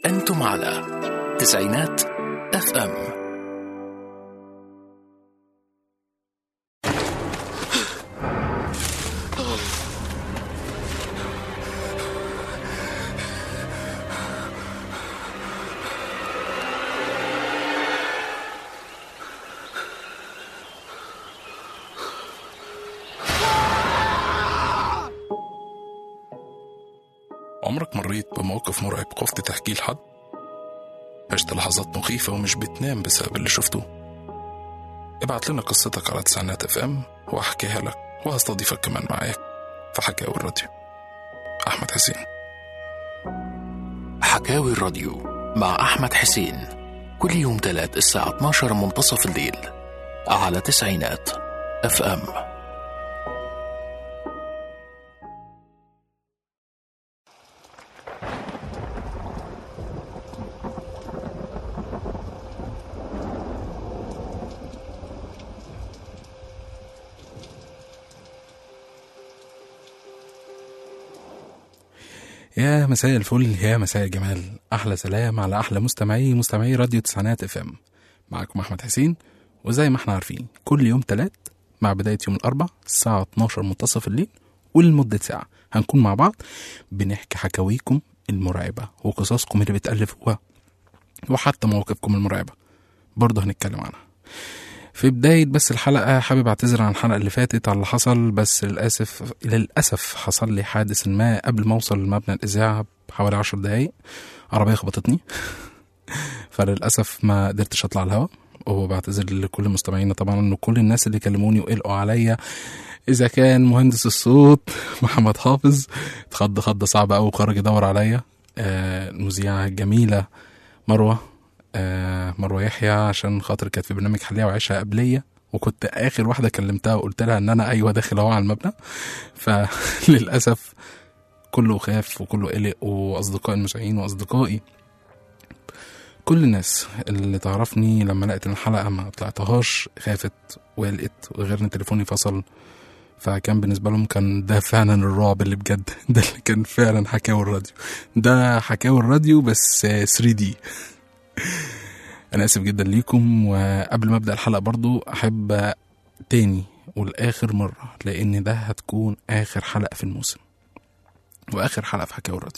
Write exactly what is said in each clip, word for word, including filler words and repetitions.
أنتم على تسعينات اف ام. عمرك مريت بموقف مرعب خفت تحكيه لحد؟ عشت لحظات مخيفة ومش بتنام بسبب اللي شفته؟ ابعت لنا قصتك على تسعينات اف ام وأحكيها لك وهستضيفك كمان معايا في حكاوي الراديو. أحمد حسين. حكاوي الراديو مع أحمد حسين كل يوم تلات الساعة اتناشر منتصف الليل على تسعينات اف ام. يا مساء الفل، يا مساء الجمال، احلى سلام على احلى مستمعي مستمعي راديو تسعينات اف ام. معكم احمد حسين، وزي ما احنا عارفين كل يوم تلات مع بدايه يوم الاربع الساعه اتناشر منتصف الليل ولمده ساعه هنكون مع بعض بنحكي حكاويكم المرعبه وقصصكم اللي بتالفوها وحتى مواقفكم المرعبه برضه هنتكلم عنها. في بداية بس الحلقة حابب اعتذر عن الحلقة اللي فاتت على اللي حصل، بس للأسف للأسف حصل لي حادث ما قبل ما اوصل لمبنى الإذاعة بحوالي عشر دقايق. عربية خبطتني فللأسف ما قدرتش اطلع الهوا، وبعتذر لكل مستمعينا طبعا انه كل الناس اللي كلموني وقلقوا عليا، اذا كان مهندس الصوت محمد حافظ اتخض خضة صعبة قوي وخرج يدور عليا، آه المذيعة الجميلة مروة آه مروة يحيى عشان خاطر كانت في برنامج حلية وعيشها قبلية، وكنت آخر واحدة كلمتها وقلت لها ان انا ايوه داخل اهو على المبنى. فللأسف كله خاف وكله قلق، واصدقائي المذيعين واصدقائي كل الناس اللي تعرفني لما لقيت الحلقة ما طلعتهاش خافت وقلقت، وغير ان تليفوني فصل، فكان بالنسبة لهم كان ده فعلا الرعب اللي بجد. ده اللي كان فعلا حكاوي الراديو، ده حكاوي الراديو بس ثري دي. أنا آسف جدا ليكم. وقبل ما أبدأ الحلقة برضو أحب تاني والآخر مرة، لأن ده هتكون آخر حلقة في الموسم وآخر حلقة في حكاوي الراديو،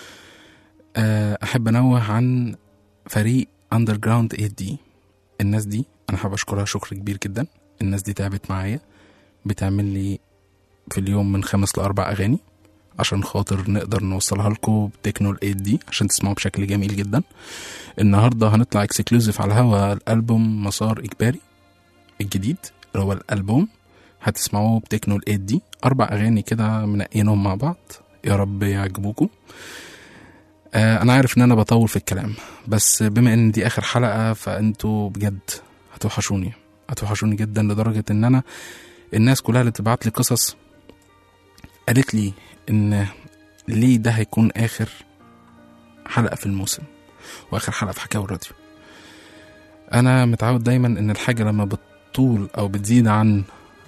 أحب أنوه عن فريق أندرجراوند إيه دي. الناس دي أنا حابب أشكرها شكر كبير جدا. الناس دي تعبت معايا، بتعمل لي في اليوم من خمس لأربع أغاني عشان خاطر نقدر نوصلها لكم بتكنو ال إيه دي عشان تسمعوا بشكل جميل جدا. النهاردة هنطلع اكسكلوزيف على الهوا الألبوم مسار إجباري الجديد اللي هو الألبوم، هتسمعوه بتكنو ال إيه دي، أربع أغاني كده منقينهم مع بعض، يا رب يعجبوكم. آه أنا عارف إن أنا بطول في الكلام، بس بما إن دي آخر حلقة فأنتوا بجد هتوحشوني هتوحشوني جدا، لدرجة إن أنا الناس كلها اللي تبعت لي قصص قالت لي إن ليه ده هيكون آخر حلقة في الموسم واخر حلقة في حكاوي الراديو. انا متعود دايما ان الحاجة لما بتطول او بتزيد عن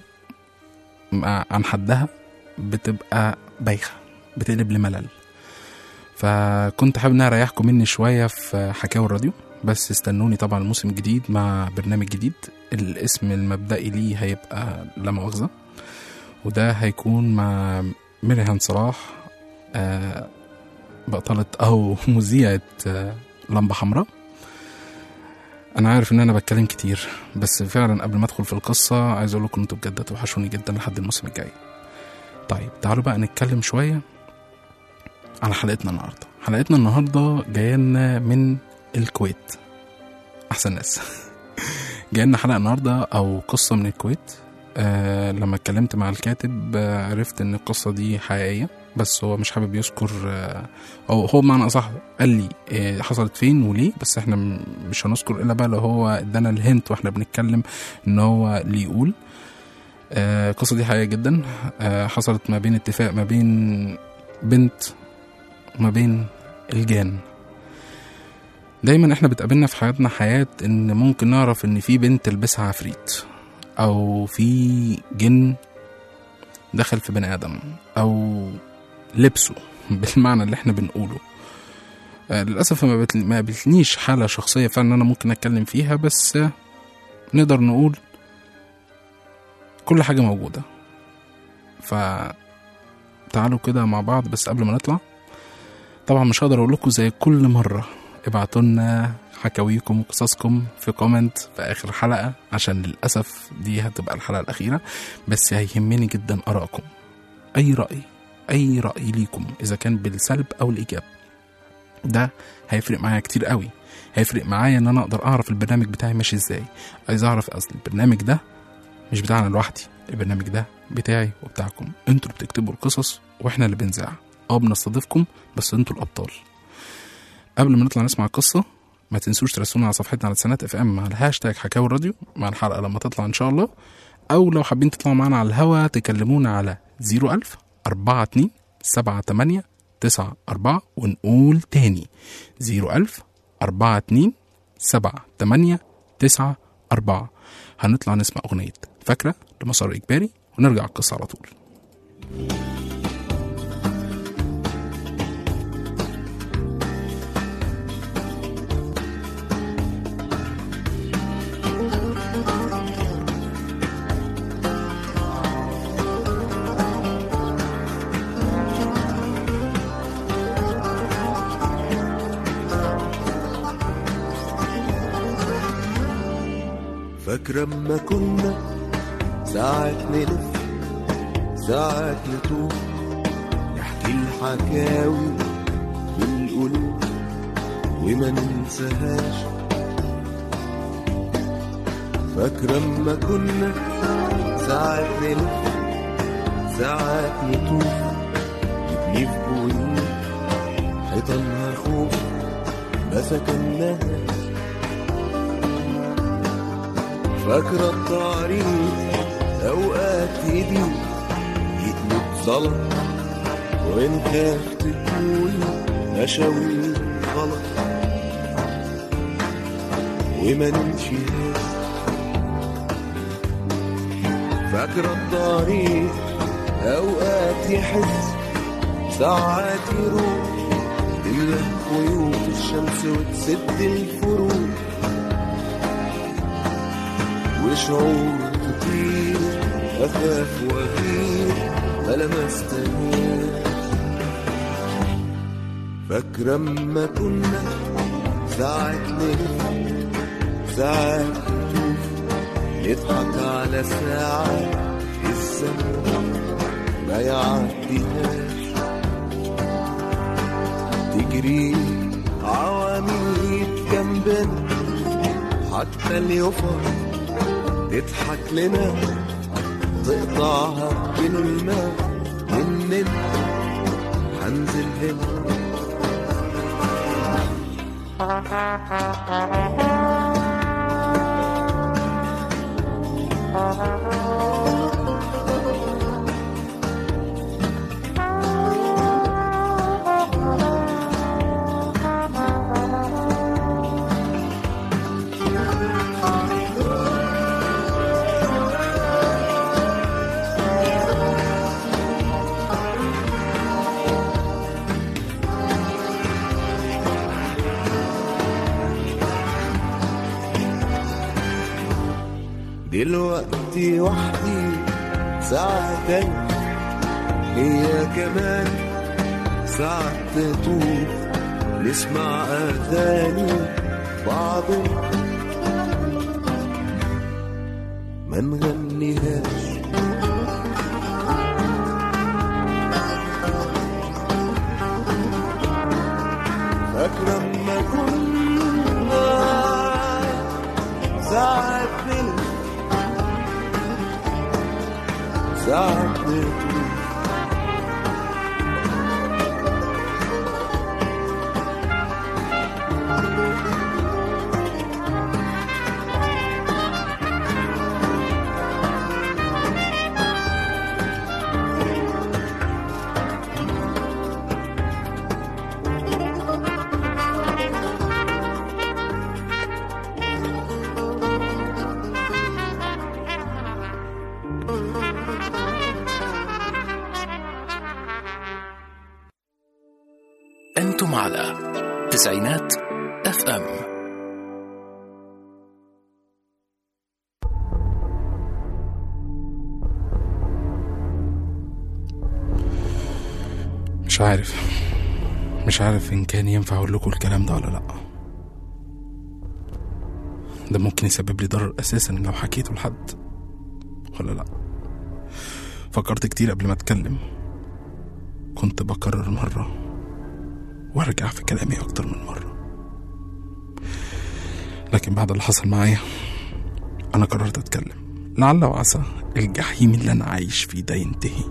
عن حدها بتبقى بايخة، بتقلب لملل، فكنت حابب ان اريحكم مني شوية في حكاوي الراديو. بس استنوني طبعا الموسم الجديد مع برنامج جديد، الاسم المبدئي ليه هيبقى لا مؤاخذة، وده هيكون مع مريهان صلاح آه بطلة او مذيعة آه لمبة حمراء. انا عارف ان انا بتكلم كتير، بس فعلا قبل ما ادخل في القصة عايز اقول لكم انتوا بجد توحشوني جدا لحد الموسم الجاي. طيب تعالوا بقى نتكلم شوية على حلقتنا النهاردة. حلقتنا النهاردة جاينا من الكويت، احسن ناس. جاينا حلقة النهاردة او قصة من الكويت. آه لما اتكلمت مع الكاتب آه عرفت ان القصة دي حقيقية، بس هو مش حابب يذكر آه او هو بمعنى اصح قال لي آه حصلت فين وليه، بس احنا مش هنذكر الا بقى لو هو ادانا الهنت واحنا بنتكلم ان هو اللي يقول. آه القصة دي حقيقية جدا، آه حصلت ما بين اتفاق ما بين بنت ما بين الجان. دايما احنا بتقابلنا في حياتنا حياة ان ممكن نعرف ان في بنت لبسها عفريت، او في جن دخل في بني ادم، او لبسه بالمعنى اللي احنا بنقوله. آه للأسف ما بتل... ما قابلتنيش حالة شخصية فعلا أنا ممكن أتكلم فيها، بس آه نقدر نقول كل حاجة موجودة. فتعالوا كده مع بعض، بس قبل ما نطلع طبعا مش هقدر أقول لكم زي كل مرة ابعتوا لنا حكاويكم وقصصكم في كومنت في آخر حلقة، عشان للأسف دي هتبقى الحلقة الأخيرة، بس هيهمني جدا آرائكم. أي رأي أي رأي ليكم إذا كان بالسلب أو الإيجاب، ده هيفرق معايا كتير قوي. هيفرق معايا ان انا اقدر اعرف البرنامج بتاعي ماشي ازاي. عايز اعرف اصل البرنامج ده مش بتاعنا لوحدي، البرنامج ده بتاعي وبتاعكم. انتوا اللي بتكتبوا القصص واحنا اللي بنذاع. اه بنستضيفكم بس انتوا الابطال. قبل ما نطلع نسمع القصة ما تنسوش ترسلونا على صفحتنا على تسعينات اف ام على الهاشتاج حكاوي الراديو مع الحلقة لما تطلع ان شاء الله، او لو حابين تطلعوا معنا على الهوا تكلمونا على زيرو ألف أربعة اتنين سبعة تمانية تسعة أربعة، ونقول تاني زيرو ألف أربعة اتنين سبعة تمانية تسعة أربعة. هنطلع نسمع أغنية فاكرة لمسار إجباري ونرجع القصة على طول. فاكرة اما كنا ساعات نلف ساعات نتوه نحكي الحكاوي بالقلوب وما ننساهاش. فاكرة اما كنا ساعات نلف ساعات نتوه نبني في بيوت حيطانها خوف ما سكناهاش. فاكرة الطريق أوقات يدي يقلب ظلم ونخاف تكون مشاوير غلط وما نمشيهاش. فاكرة الطريق أوقات يحس ساعات يروح تملى خيوط الشمس وتسد الفروق وشعور كتير أخاف وأغير ألا ما استنير. فاكرة اما كنا ساعات نلف ساعات نتوه نضحك على ساعات الزمن ما يعديهاش. تجري عواميد جنبنا حتى اليوفر تضحك لنا تقطعها بين الماء مننا حنزل هنا. دلوقتي وحدي ساعة تانية هي كمان ساعة تطوف نسمع أغاني بعضنا ما نغنيهاش. فاكرة اما كنا ساعة نلف ساعات نتوه أنتم على تسعينات اف ام. مش عارف مش عارف ان كان ينفع اقول لكم الكلام ده ولا لا. ده ممكن يسبب لي ضرر اساسا لو حكيته لحد ولا لا. فكرت كتير قبل ما اتكلم، كنت بكرر مرة وارجع في كلامي اكتر من مرة، لكن بعد اللي حصل معايا انا قررت اتكلم، لعل وعسى الجحيم اللي انا عايش فيه ده ينتهي.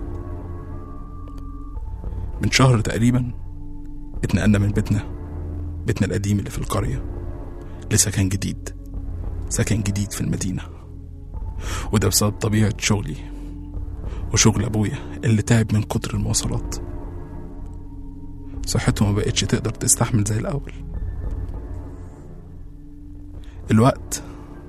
من شهر تقريبا اتنقلنا من بيتنا بيتنا القديم اللي في القرية لسكن جديد سكن جديد في المدينة، وده بسبب طبيعة شغلي وشغل ابويا اللي تعب من كتر المواصلات. صحته ما بقتش تقدر تستحمل زي الاول. الوقت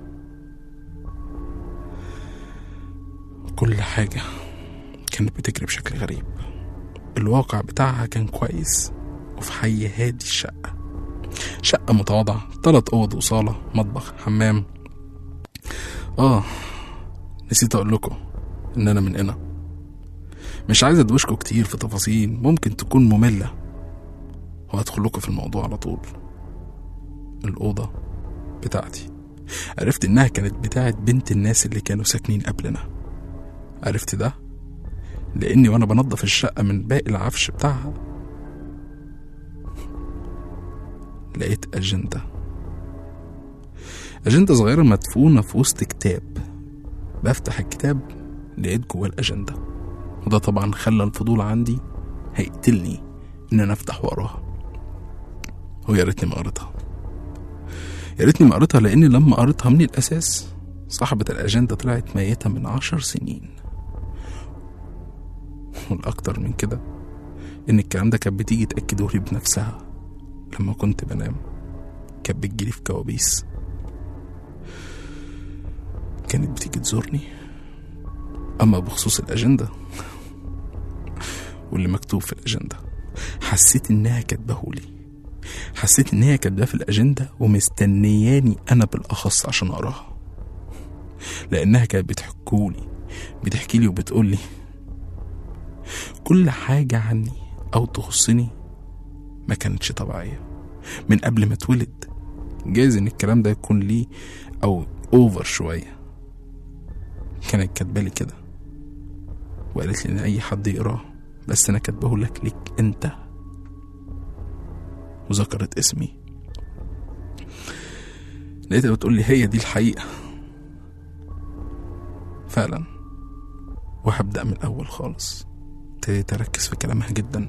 كل حاجة كانت بتجري بشكل غريب. الواقع بتاعها كان كويس، وفي حي هادي الشقة شقة متواضعة، ثلاث اوض وصالة مطبخ حمام. اه نسيت اقول لكم ان انا من هنا. مش عايز ادوشكم كتير في تفاصيل ممكن تكون مملة، وهدخل لكم في الموضوع على طول. الأوضة بتاعتي عرفت انها كانت بتاعت بنت الناس اللي كانوا ساكنين قبلنا. عرفت ده لاني وانا بنظف الشقة من باقي العفش بتاعها لقيت أجندة أجندة صغيرة مدفونة في وسط كتاب. بفتح الكتاب لقيت جوه الأجندة، وده طبعا خلى الفضول عندي هيقتلني ان انا افتح وراها. ويا ريتني ما قريتها يا ريتني ما قريتها لاني لما قريتها من الاساس صاحبة الأجندة طلعت ميتة من عشر سنين. والاكتر من كده ان الكلام ده كانت بتيجي تأكدهولي بنفسها لما كنت بنام. كانت بتجيلي في كوابيس، كانت بتيجي تزورني. اما بخصوص الأجندة واللي مكتوب في الأجندة، حسيت انها كاتباهولي، حسيت انها كاتباه في الأجندة ومستنياني انا بالاخص عشان اقراها، لانها كانت بتحكولي بتحكيلي وبتقولي كل حاجة عني او تخصني ما كانتش طبيعية من قبل ما اتولد. جايز ان الكلام ده يكون ليه او اوفر شوية. كانت كاتبالي كده وقالت لي ان اي حد يقراه، بس انا كاتبه لك ليك انت، وذكرت اسمي. لقيتها بتقول لي هي دي الحقيقة فعلا. وهبدأ من الاول خالص. ابتديت اركز في كلامها جدا.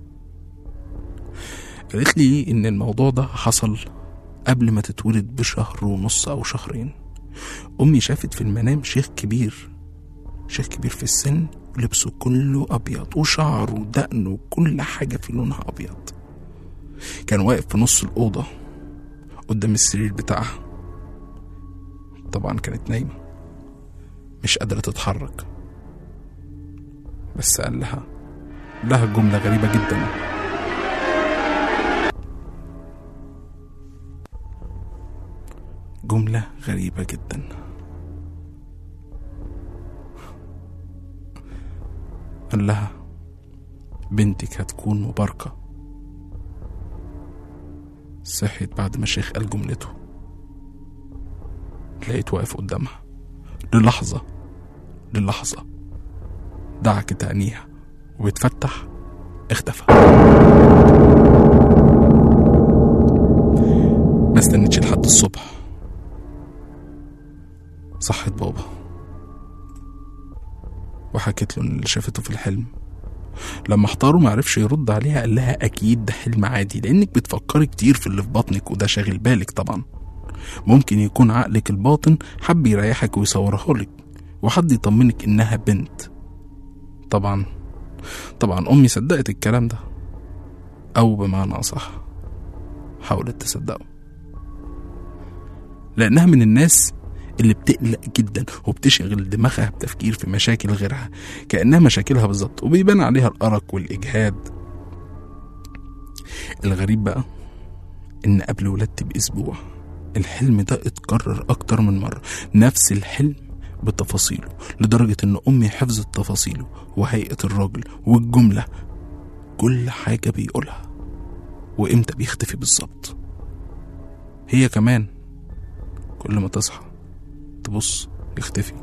قالت لي ان الموضوع ده حصل قبل ما تتولد بشهر ونص او شهرين. امي شافت في المنام شيخ كبير شيخ كبير في السن، لبسه كله ابيض وشعره ودقنه وكل حاجة في لونها ابيض. كان واقف في نص الأوضة قدام السرير بتاعها. طبعا كانت نايمة مش قادرة تتحرك، بس قال لها لها جملة غريبة جدا. جملة غريبة جدا. قال لها بنتك هتكون مباركة. صحيت بعد ما الشيخ قال جملته، لقيت واقف قدامها. للحظة للحظة دعكت عينيها وبتفتح اختفى. ما استنتش لحد الصبح. صحت بابا وحكيت له اللي شافته في الحلم. لما احتاره معرفش يرد عليها. قال لها اكيد ده حلم عادي، لانك بتفكري كتير في اللي في بطنك وده شاغل بالك. طبعا ممكن يكون عقلك الباطن حب يريحك ويصورها لك وحد يطمنك انها بنت. طبعا طبعا امي صدقت الكلام ده، او بمعنى اصح حاولت تصدقه، لانها من الناس اللي بتقلق جدا وبتشغل دماغها بتفكير في مشاكل غيرها كأنها مشاكلها بالظبط، وبيبان عليها الأرق والإجهاد. الغريب بقى إن قبل ولادتي بأسبوع الحلم ده اتكرر أكتر من مرة، نفس الحلم بتفاصيله، لدرجة إن أمي حفظت تفاصيله وهيئة الراجل والجملة، كل حاجة بيقولها وإمتى بيختفي بالظبط. هي كمان كل ما تصحى تبص يختفي.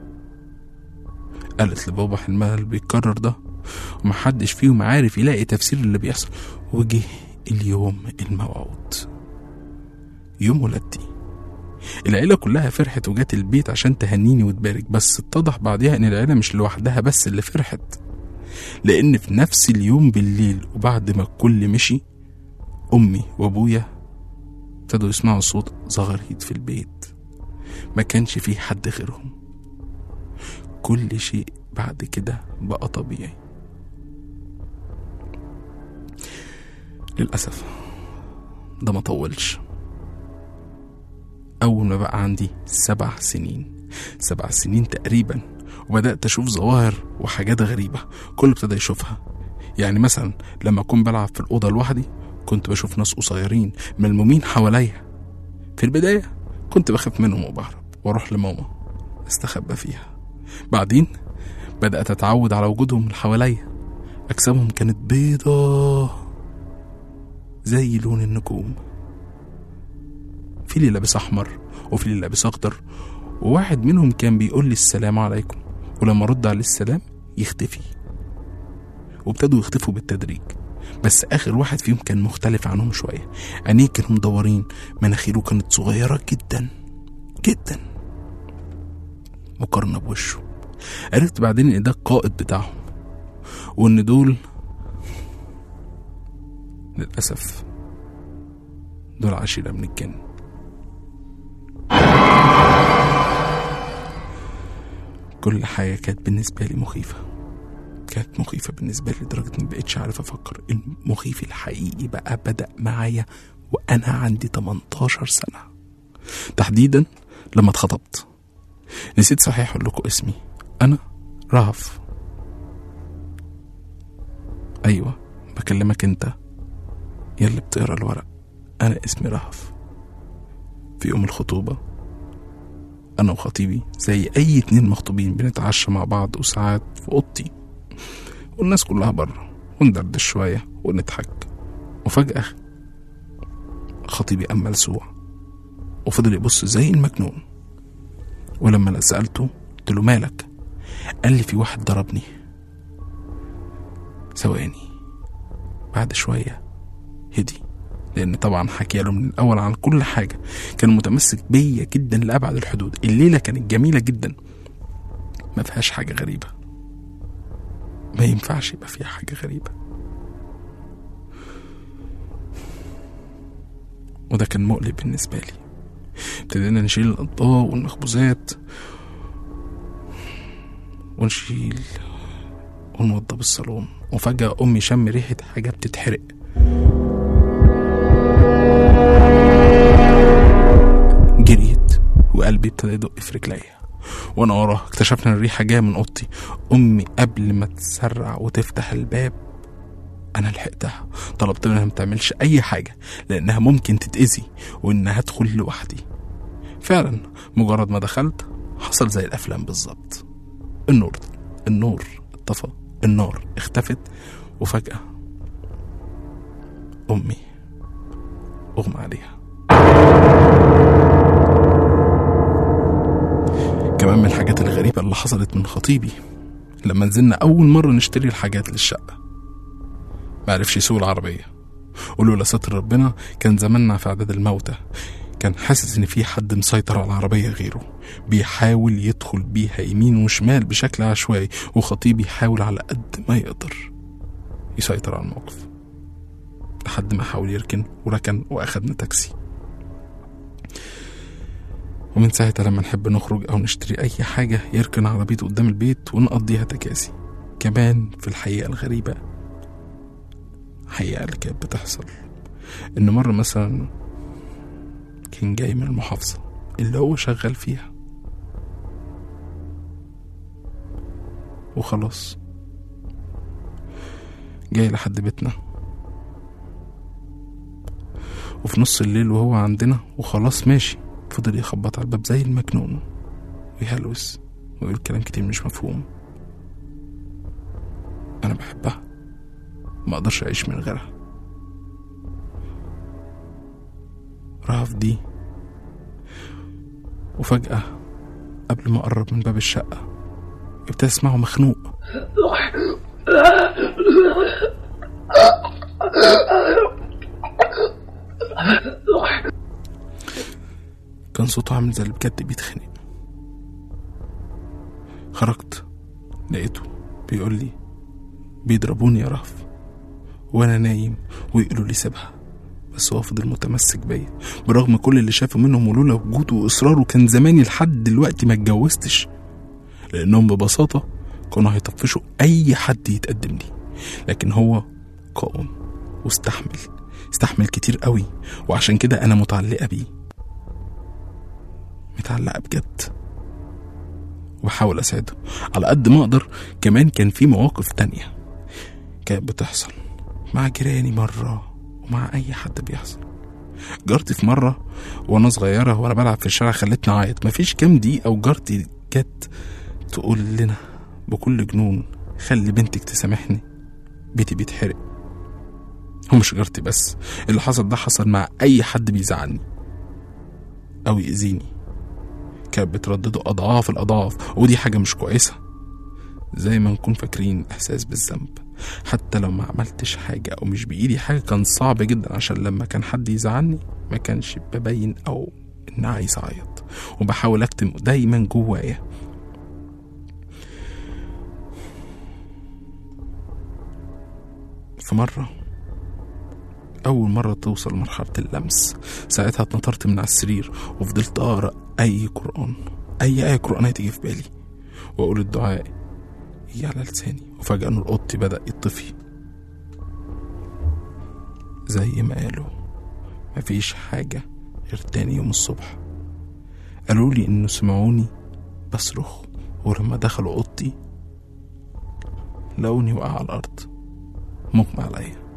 قالت لبابا حلمها اللي بيتكرر ده ومحدش فيهم عارف يلاقي تفسير اللي بيحصل. وجه اليوم الموعود، يوم ولادتي. العيلة كلها فرحت وجات البيت عشان تهنيني وتبارك، بس اتضح بعدها ان العيلة مش لوحدها بس اللي فرحت، لان في نفس اليوم بالليل وبعد ما الكل مشي امي وابويا ابتدوا يسمعوا صوت زغاريد في البيت. ما كانش فيه حد غيرهم. كل شيء بعد كده بقى طبيعي. للأسف ده ما طولش. أول ما بقى عندي سبع سنين سبع سنين تقريبا وبدأت أشوف ظواهر وحاجات غريبة كل ابتدى يشوفها. يعني مثلا لما أكون بلعب في الأوضة لوحدي كنت بشوف ناس قصيرين ملمومين حواليا. في البداية كنت بخاف منهم وبهرب واروح لماما استخبى فيها. بعدين بدأت أتعود على وجودهم من حواليا. أجسامهم كانت بيضة زي لون النجوم، في اللي لابس أحمر وفي اللي لابس أخضر، وواحد منهم كان بيقول لي السلام عليكم، ولما رد عليه السلام يختفي. وابتدوا يختفوا بالتدريج، بس آخر واحد فيهم كان مختلف عنهم شوية. عينيه كانوا مدورين، مناخيره كانت صغيرة جدا جدا مقارنة بوشه. عرفت بعدين ان ده القائد بتاعهم، وان دول للأسف دول عشيرة من الجن. كل حاجة كانت بالنسبة لي مخيفة، كانت مخيفة بالنسبة لي لدرجة اني مبقتش عارف افكر. المخيف الحقيقي بقى بدأ معايا وانا عندي تمنتاشر سنة تحديدا لما اتخطبت. نسيت صحيح اقول لكم اسمي، انا رهف. ايوه بكلمك انت يلي بتقرا الورق، انا اسمي رهف. في يوم الخطوبة انا وخطيبي زي اي اتنين مخطوبين بنتعشى مع بعض، وساعات في اوضتي والناس كلها بره، وندردش شوية ونضحك. وفجأة خطيبي قام ملسوع وفضل يبص زي المجنون. ولما انا سألته قلت له مالك؟ قال لي في واحد ضربني. ثواني، بعد شوية هدي، لان طبعا حكي له من الاول عن كل حاجة. كان متمسك بيا جدا لأبعد الحدود. الليلة كانت جميلة جدا، ما فيهاش حاجة غريبة، ما ينفعش يبقى فيها حاجة غريبة. وده كان مقلق بالنسبة لي. ابتدينا نشيل الأطباق والمخبوزات ونشيل ونوضب الصالون، وفجأة أمي شم ريحة حاجة بتتحرق. جريت وقلبي ابتدى يدق في رجليا، وانا وراه اكتشفنا ان الريحة جاية من اوضتي. امي قبل ما تسرع وتفتح الباب انا لحقتها، طلبت منها ما تعملش اي حاجة لانها ممكن تتأذي وانها ادخل لوحدي. فعلا مجرد ما دخلت حصل زي الافلام بالظبط. النور النور اتطفى، النار اختفت، وفجأة امي اغمى عليها. كمان من الحاجات الغريبة اللي حصلت من خطيبي لما نزلنا أول مرة نشتري الحاجات للشقة، معرفش يسوق العربية، ولولا ستر ربنا كان زماننا في عدد الموتى. كان حاسس ان في حد مسيطر على العربية غيره، بيحاول يدخل بيها يمين وشمال بشكل عشوائي، وخطيبي يحاول على قد ما يقدر يسيطر على الموقف لحد ما حاول يركن وركن واخدنا تاكسي. ومن ساعتها لما نحب نخرج او نشتري اي حاجة يركن عربيته قدام البيت ونقضيها تكاسي. كمان في الحقيقة الغريبة، حقيقة اللي كانت بتحصل، ان مرة مثلا كان جاي من المحافظة اللي هو شغال فيها وخلاص جاي لحد بيتنا، وفي نص الليل وهو عندنا وخلاص ماشي فضل يخبط على الباب زي المجنون ويهلوس ويقول كلام كتير مش مفهوم. أنا بحبها، ما أقدرش أعيش من غيرها. رهف دي. وفجأة قبل ما أقرب من باب الشقة ابتدى أسمعه مخنوق. كان صوته عامل زي اللي بجد بيتخنق. خرجت لقيته بيقول لي بيضربوني يا رهف وانا نايم ويقولوا لي سيبها، بس هو فضل متمسك بيا برغم كل اللي شافه منهم، ولولا وجوده واصراره كان زماني لحد دلوقتي ما اتجوزتش، لانهم ببساطه كانوا هيطفشوا اي حد يتقدم لي. لكن هو قاوم واستحمل استحمل كتير قوي، وعشان كده انا متعلقه بيه، متعلقه بجد، وبحاول اساعده على قد ما اقدر. كمان كان في مواقف تانية كانت بتحصل مع جيراني مرة ومع اي حد بيحصل. جارتي في مرة وانا صغيرة وانا بلعب في الشارع خلتني اعيط، مفيش كام دقيقة وجارتي جت تقول لنا بكل جنون خلي بنتك تسامحني، بيتي بيتحرق. هو مش جارتي بس، اللي حصل ده حصل مع اي حد بيزعلني او يأذيني. كانت بتردده اضعاف الاضعاف، ودي حاجة مش كويسة. زي ما نكون فاكرين احساس بالذنب، حتى لو ما عملتش حاجة او مش بايدي حاجة كان صعب جدا، عشان لما كان حد يزعلني ما كانش ببين او ان عايز اعيط، وبحاول اكتم دايما جوايا. في مرة اول مرة توصل مرحلة اللمس، ساعتها اتنطرت من على السرير وفضلت اقرأ اي قرآن اي اي قرآن تيجي في بالي، واقول الدعاء يجي على لساني، وفجأة نور اوضتي بدأ يطفي. زي ما قالوا مفيش حاجة غير تاني يوم الصبح قالوا لي انه سمعوني بصرخ، ولما دخلوا اوضتي لقوني وقع على الارض مغمى عليا.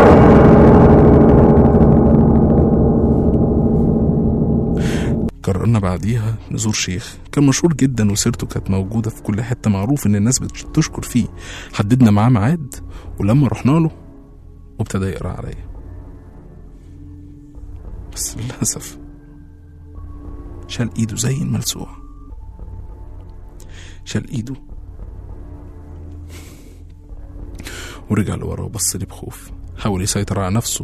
قررنا بعديها نزور شيخ كان مشهور جدا وسيرته كانت موجودة في كل حتة، معروف ان الناس بتشكر فيه. حددنا معاه ميعاد، ولما رحنا له وابتدى يقرأ عليا، بس للأسف شال ايده زي الملسوع، شال ايده ورجع لورا وبص لي بخوف. حاول يسيطر على نفسه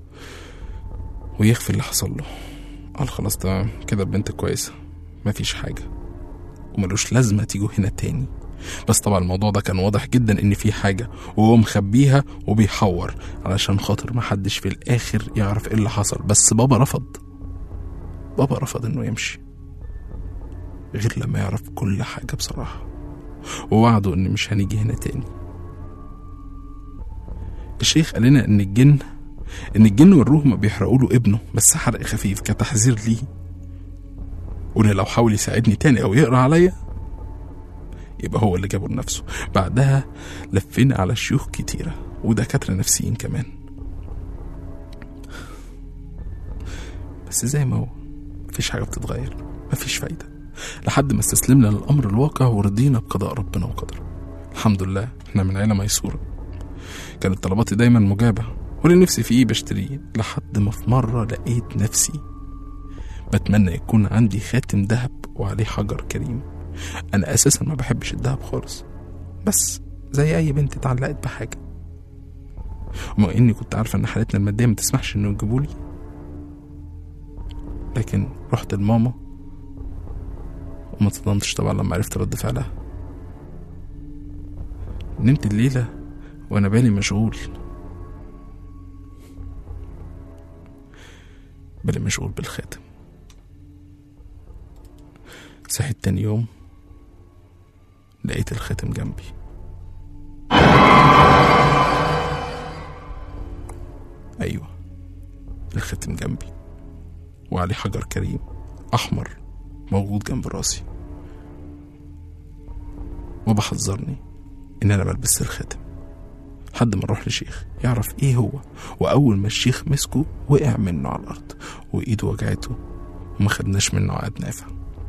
ويخفي اللي حصل له. قال خلاص تمام كده البنت كويسة مفيش حاجة وملوش لازمة تيجوا هنا تاني. بس طبعا الموضوع ده كان واضح جدا ان في حاجة، وهو مخبيها وبيحور علشان خاطر محدش في الاخر يعرف ايه اللي حصل. بس بابا رفض بابا رفض انه يمشي غير لما يعرف كل حاجة بصراحة، ووعده ان مش هنيجي هنا تاني. الشيخ قال لنا ان الجن ان الجن والروح ما بيحرقوا له ابنه، بس حرق خفيف كتحذير ليه، وان لو حاول يساعدني تاني او يقرا عليا يبقى هو اللي جابه لنفسه. بعدها لفينا على شيوخ كتيرة ودكاترة نفسيين كمان، بس زي ما هو مفيش حاجة بتتغير، مفيش فايدة، لحد ما استسلمنا للأمر الواقع ورضينا بقضاء ربنا وقدره. الحمد لله احنا من عيلة ميسورة، كانت طلباتي دايما مجابة، واللي نفسي فيه بشتريه، لحد ما في مرة لقيت نفسي بتمنى يكون عندي خاتم ذهب وعليه حجر كريم. أنا أساسا ما بحبش الذهب خالص، بس زي أي بنت اتعلقت بحاجة، وما إني كنت عارفة إن حالتنا المادية ما تسمحش إنه يجيبولي، لكن رحت لماما وما تصدمتش طبعا لما عرفت رد فعلها. نمت الليلة وأنا بالي مشغول بالي مشغول بالخاتم. صحيت تاني يوم لقيت الخاتم جنبي. أيوة الخاتم جنبي وعليه حجر كريم أحمر موجود جنب راسي، وبحذرني إن أنا بلبس الخاتم. لحد ما نروح لشيخ يعرف ايه هو. واول ما الشيخ مسكه وقع منه على الارض وايده وجعته وما خدناش منه عقد نافع.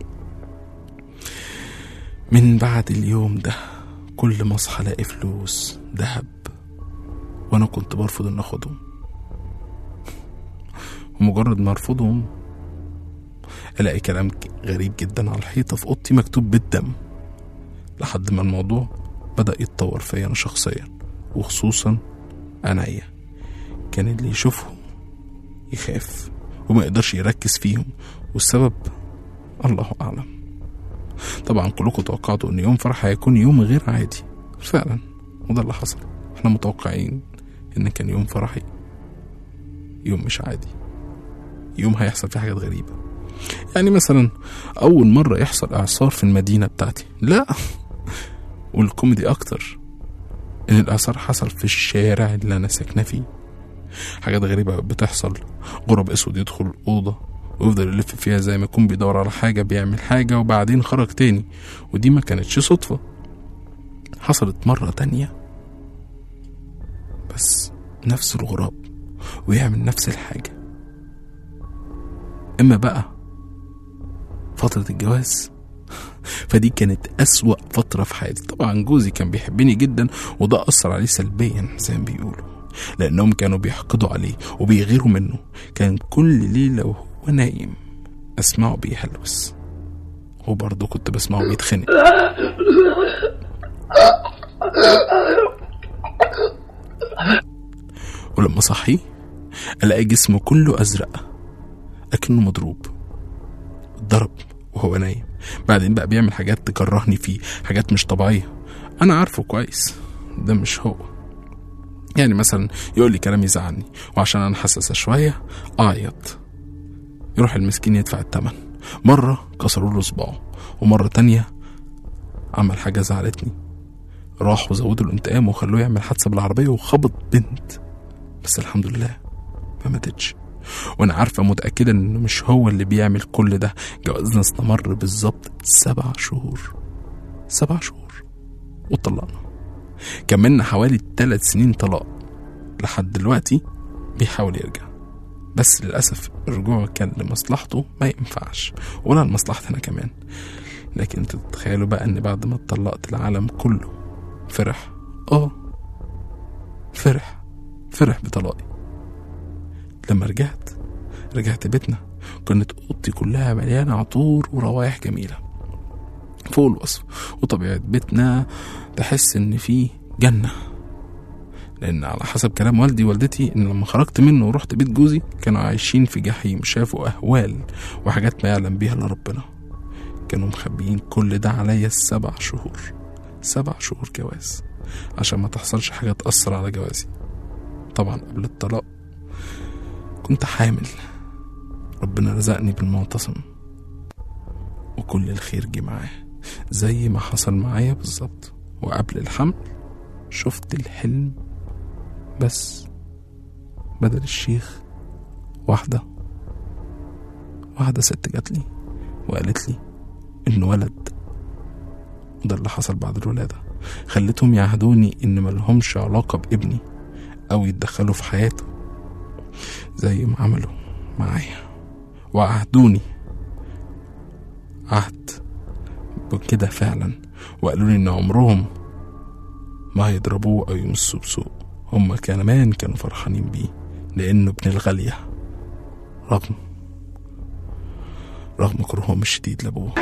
من بعد اليوم ده كل ما اصحى الاقي فلوس دهب وانا كنت برفض ان اخدهم، ومجرد ما ارفضهم الاقي كلام غريب جدا على الحيطه في اوضتي مكتوب بالدم، لحد ما الموضوع بدأ يتطور فيا انا شخصيا، وخصوصا عينيا. كان اللي يشوفهم يخاف وما يقدرش يركز فيهم، والسبب الله اعلم. طبعا كلكم توقعتوا ان يوم فرح هيكون يوم غير عادي فعلا، وده اللي حصل. احنا متوقعين ان كان يوم فرحي يوم مش عادي، يوم هيحصل فيه حاجات غريبة. يعني مثلا اول مرة يحصل اعصار في المدينة بتاعتي، لا والكوميدي اكتر ان الاعصار حصل في الشارع اللي انا ساكنة فيه. حاجات غريبة بتحصل، غراب اسود يدخل الأوضة ويفضل يلف فيها زي ما يكون بيدور على حاجة، بيعمل حاجة وبعدين خرج تاني، ودي ما كانتش صدفة، حصلت مرة تانية بس نفس الغراب ويعمل نفس الحاجة. اما بقى فترة الجواز فدي كانت أسوأ فترة في حياتي. طبعا جوزي كان بيحبني جدا وده أثر عليه سلبيا زي ما بيقولوا، لأنهم كانوا بيحقدوا عليه وبيغيروا منه. كان كل ليلة وهو نايم أسمعه بيهلوس، وبرضه كنت بسمعه بيتخنق. ولما صحي ألاقي جسمه كله أزرق أكنه مضروب، اتضرب وهو نايم. بعدين بقى بيعمل حاجات تكرهني فيه، حاجات مش طبيعية. أنا عارفه كويس ده مش هو. يعني مثلا يقول لي كلام يزعلني، وعشان أنا حساسة شوية أعيط، يروح المسكين يدفع الثمن. مرة كسروا له صباعه، ومرة تانية عمل حاجة زعلتني، راحوا زودوا الانتقام وخلوه يعمل حادثة بالعربية وخبط بنت، بس الحمد لله ما ماتتش. وانا عارفة متأكدة انه مش هو اللي بيعمل كل ده. جوازنا استمر بالظبط سبع شهور سبع شهور وطلقنا. كملنا حوالي ثلاث سنين طلاق، لحد دلوقتي بيحاول يرجع، بس للأسف الرجوع كان لمصلحته ما ينفعش، ولا لمصلحتنا كمان. لكن انتوا تتخيلوا بقى ان بعد ما اتطلقت العالم كله فرح. اه فرح فرح بطلاقي. لما رجعت رجعت بيتنا كانت اوضتي كلها مليانه عطور وروايح جميله فوق الوصف، وطبيعه بيتنا تحس ان فيه جنه، لان على حسب كلام والدي ووالدتي ان لما خرجت منه ورحت بيت جوزي كانوا عايشين في جحيم، شافوا اهوال وحاجات ما يعلم بيها الا ربنا. كانوا مخبيين كل ده عليا السبع شهور سبع شهور جواز عشان ما تحصلش حاجه تاثر على جوازي. طبعا قبل الطلاق كنت حامل، ربنا رزقني بالمعتصم وكل الخير جه معاه زي ما حصل معايا بالظبط. وقبل الحمل شفت الحلم، بس بدل الشيخ واحدة واحدة ست جات لي وقالت لي إنه ولد. وده اللي حصل بعد الولادة، خلتهم يعهدوني إن ملهمش علاقة بابني أو يتدخلوا في حياته زي ما عملوا معايا، وعهدوني عهد بكده فعلا، وقالوا لي إن عمرهم ما هيضربوه أو يمسوا بسوء. هم كمان كانوا فرحانين بيه لأنه ابن الغالية، رغم رغم كرههم الشديد لأبوه.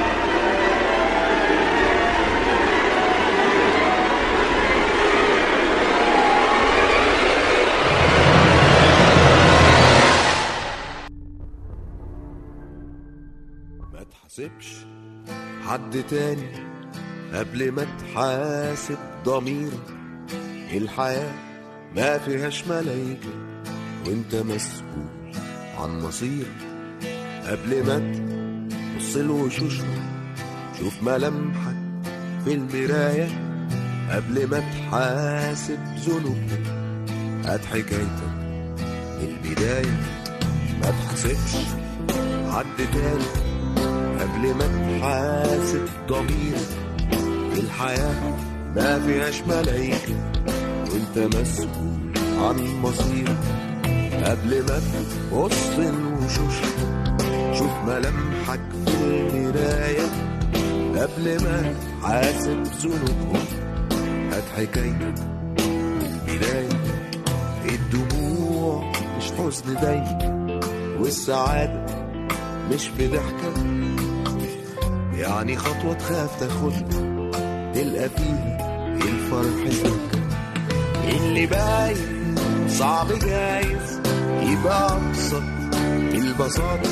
ما تحاسبش حد تاني قبل ما تحاسب ضميرك. الحياة ما فيهاش ملايكة وانت مسؤول عن مصيرك. قبل ما تبص لوشوشنا شوف ملامحك في المراية. قبل ما تحاسب ذنوبك هات حكايتك من البداية. ما تحاسبش حد تاني قبل ما تحاسب ضميرك. الحياة ما فيهاش ملايكة وانت مسؤول عن مصيرك. قبل ما تبص الوشوش شوف ملامحك في المراية. قبل ما تحاسب ذنوبهم هات حكايتك بداية. الدموع مش حزن دايما والسعادة مش في ضحكة. يعني خطوة تخاف تاخدها تلقى فيها الفرح سكة. اللي باين صعب جايز يبقى أبسط البساطة،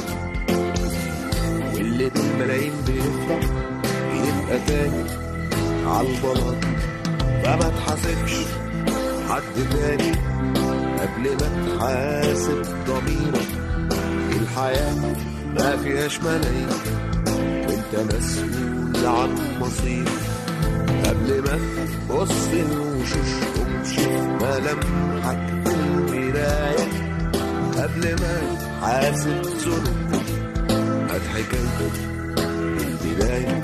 واللي بالملايين بيفرح يبقى تاني عالبلاط. فما تحاسبش حد تاني قبل ما تحاسب ضميرك. الحياة ما فيهاش ملايكة وانت مسؤول عن مصيرك. قبل ما تبص الوشوشهم شوف ملامحك في المراية. قبل ما تحاسب ذنوبك هات حكايتك البداية.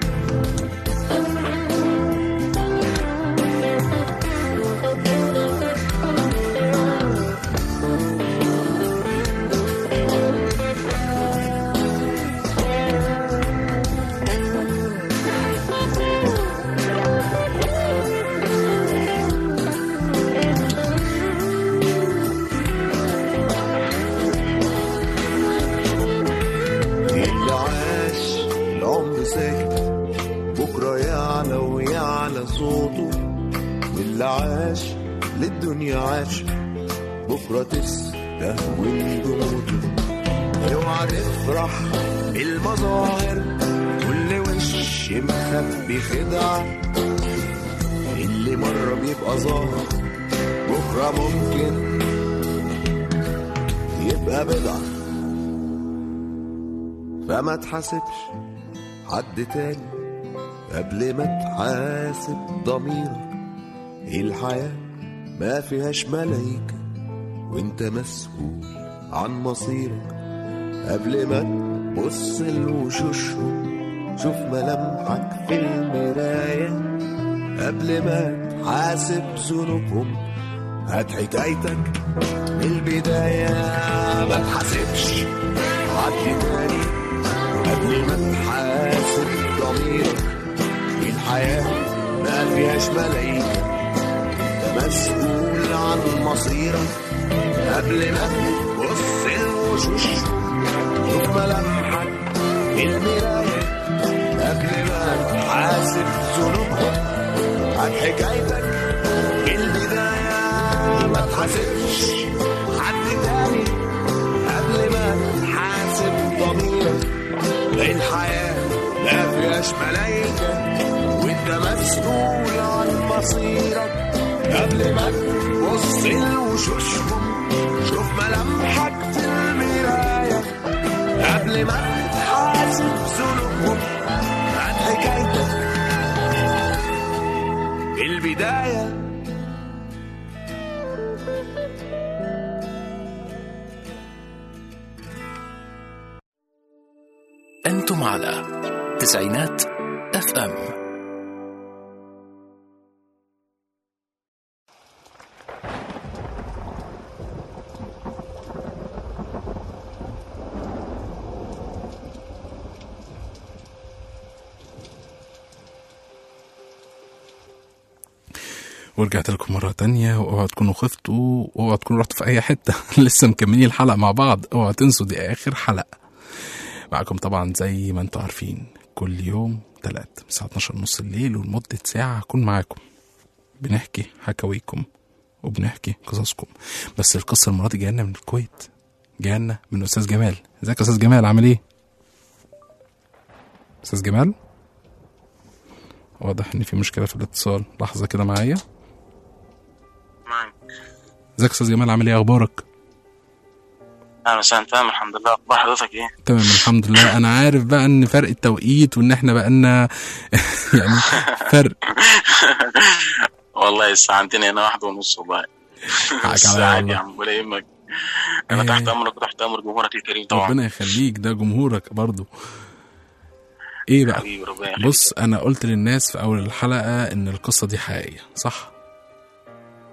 صوته واللي عاش للدنيا عاش بكرة تستهوي جنوده. اوعى تفرح بالمظاهر كل وش مخبي خدعة. اللي مرة بيبقى ظاهر بكرة ممكن يبقى بدعة. فما تحاسبش حد تاني قبل ما تحاسب ضميرك. الحياة ما فيهاش ملايكة وانت مسؤول عن مصيرك. قبل ما تبص الوشوشهم شوف ملامحك في المراية. قبل ما تحاسب ذنوبهم هات حكايتك من البداية. ما تحاسبش حد تاني قبل ما تحاسب ضميرك. الحياة ما فيهاش ملايكة انت مسؤول عن مصيرك. قبل ما تبص الوشوش شوف ملامحك في المراية. قبل ما تحاسب ذنوبهم هات حكايتك البداية. ما تحاسبش حد تاني قبل ما تحاسب ضميرك. الحياة ما فيهاش ملايكة وانت مسؤول عن مصيرك. قبل ما تبص لوشوشهم شوف ملامحك في المراية. قبل ما تحاسب ذنوبهم عن حكايتك البداية. أنتم على تسعينات اف ام. ورجعت لكم مرة تانية، واوعوا تكونوا خفتوا، واوعوا تكونوا رحتوا في اي حتة. لسه مكملين الحلقة مع بعض، اوعوا تنسوا دي اخر حلقة معكم طبعا زي ما انتوا عارفين. كل يوم تلات الساعة اتناشر نص الليل ولمدة ساعة هكون معاكم بنحكي حكاويكم وبنحكي قصصكم. بس القصة المرة دي جاينا من الكويت، جاينا من أستاذ جمال. ازيك يا أستاذ جمال، عامل ايه؟ أستاذ جمال واضح ان في مشكلة في الاتصال. لحظة كده معايا. معاك. ازيك يا أستاذ جمال، عامل ايه، اخبارك؟ انا عشان تمام الحمد لله. اخبار حضرتك ايه؟ تمام الحمد لله. انا عارف بقى ان فرق التوقيت وان احنا بقى لنا يعني فرق. والله الساعه عندنا هنا واحدة ونص والله. حقك عليا يا عم ولا يهمك. انا إيه. تحت امرك وتحت امر جمهورك الكريم طبعا. ربنا يخليك، ده جمهورك برضو. ايه بقى؟ بص انا قلت للناس في اول الحلقة ان القصة دي حقيقية، صح؟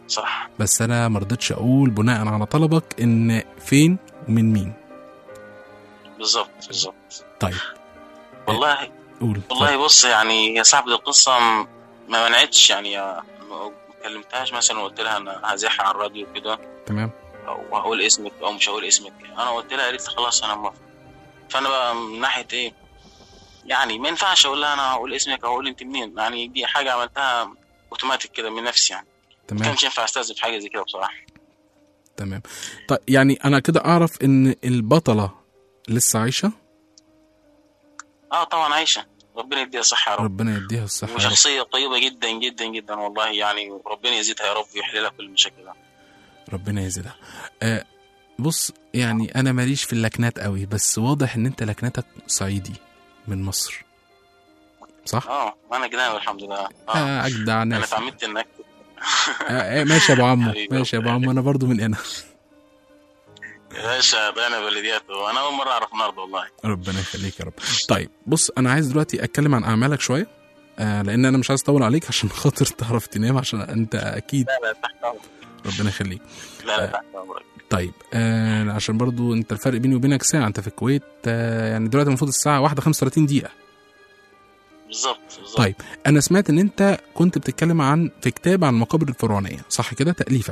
صح. بس انا ما رضيتش اقول بناء على طلبك ان فين ومن مين. بالظبط بالظبط. طيب والله قول. والله بص، يعني يا صاحبي القصه ما منعتش، يعني ما كلمتهاش مثلا وقلت لها انا هزيحها على الراديو كده تمام، او هقول اسمك او مش هقول اسمك. انا قلت لها، قالت لي خلاص انا موافق. فانا بقى من ناحيه ايه، يعني ما ينفعش اقول لها انا هقول اسمك او اقول انت منين، يعني دي حاجه عملتها اوتوماتيك كده من نفسي، يعني ما تمام كانش ينفع استاذن في حاجه زي كده بصراحه. تمام. طيب يعني انا كده اعرف ان البطله لسه عايشه؟ اه طبعا عايشه، ربنا يديها الصحه يا رب. ربنا يديها الصحه يا رب. وشخصيه طيبه جدا جدا جدا والله، يعني ربنا يزيدها يا رب ويحل لها كل المشاكل. ربنا يزيدها. آه بص، يعني انا ماليش في اللكنات قوي، بس واضح ان انت لكنتك صعيدي من مصر، صح؟ اه انا جنان الحمد لله. اه, آه اجدع انا ناس. اتعمدت انك آه ماشي يا ابو عمو، ماشي يا ابو عمو، انا برضو من هنا. يا باشا ده انا بلديات، وانا اول مره اعرف النهارده والله. ربنا يخليك يا رب. طيب بص، انا عايز دلوقتي اتكلم عن اعمالك شويه، آه لان انا مش عايز اطول عليك عشان خاطر تعرف تنام، عشان انت اكيد. لا لا تحت امرك. ربنا يخليك. لا لا آه تحت امرك. طيب آه عشان برضو انت الفرق بيني وبينك ساعه، انت في الكويت، آه يعني دلوقتي المفروض الساعه واحدة خمسة وثلاثين دقيقه. بالظبط بالظبط. طيب انا سمعت ان انت كنت بتتكلم عن في كتاب عن المقابر الفرعونيه، صح كده تاليفك؟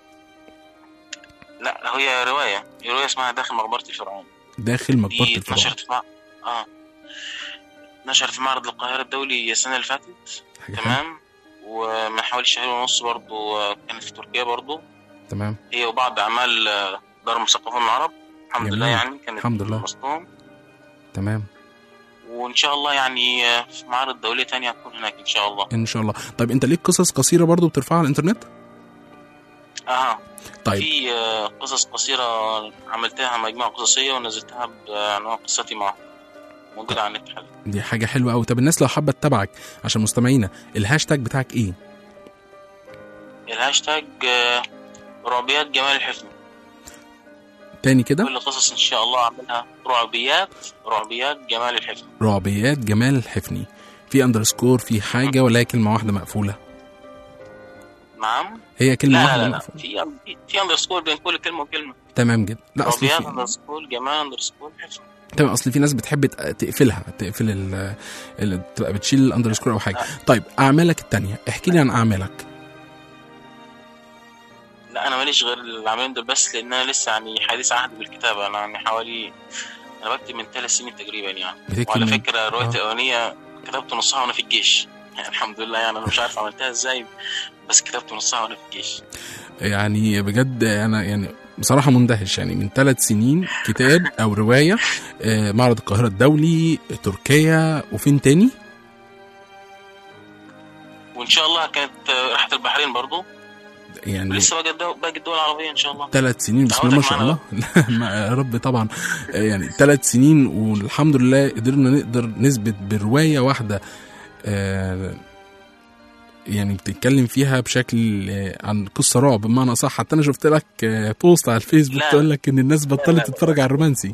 لا هي روايه، روايه اسمها داخل مقبره الفرعون. داخل مقبره دي الفرعون. اتنشرت في مع... اه نشرت في معرض القاهره الدولي السنه اللي فاتت. تمام. ومن حوالي شهر ونص برضو كانت في تركيا برضو. تمام. هي وبعض اعمال دار المثقفين العرب الحمد جميل. لله، يعني كانت الحمد لله مصنوم. تمام. وان شاء الله يعني في معارض دوليه تانية هتكون هناك ان شاء الله. ان شاء الله. طيب انت ليك قصص قصيره برضو بترفعها على الانترنت؟ اه طيب في قصص قصيره عملتها مجموعه قصصيه ونزلتها بعنوان قصتي معه، موجوده على النت حاليا. دي حاجه حلوه قوي. طب الناس لو حابه تتابعك عشان مستمعينا، الهاشتاج بتاعك ايه؟ الهاشتاج رعبيات جمال الحفني. تاني كده؟ كل قصص ان شاء الله اعملها رعبيات رعبيات جمال الحفني. رعبيات جمال الحفني. في اندرسكور في حاجه ولا كلمه واحده مقفوله؟ نعم. هي كلمه لا واحده لا لا مقفوله. في في اندرسكور بين كل كلمه وكلمه. تمام جدا. لا اصل رعبيات في اندرسكور جمال اندرسكور حفني. تمام. اصل في ناس بتحب تقفلها، تقفل ال اللي تبقى بتشيل الاندرسكور او حاجه. طيب اعمالك التانية، احكي لي عن اعمالك. لا انا ماليش غير العملين دول بس، لان انا لسه يعني حديث عهد بالكتابه. انا يعني حوالي انا بكتب من ثلاث سنين تقريبا يعني. وعلى من... فكره روايه آه. الاولانيه كتبت نصها وانا في الجيش يعني الحمد لله. يعني انا مش عارف عملتها ازاي، بس كتبت نصها وانا في الجيش. يعني بجد انا يعني بصراحه مندهش، يعني من ثلاث سنين كتاب او روايه، آه معرض القاهره الدولي، تركيا، وفين تاني؟ وان شاء الله كانت راحه البحرين برضو، يعني لسه باقي الدول باقي الدول العربيه ان شاء الله. ثلاث سنين بسم الله ما شاء الله. لا يا رب طبعا. يعني ثلاث سنين والحمد لله قدرنا نقدر نثبت بروايه واحده آه يعني بتتكلم فيها بشكل آه عن قصه رعب بمعنى صح. حتى انا شفت لك آه بوست على الفيسبوك تقول لك ان الناس بطلت تتفرج على الرومانسي.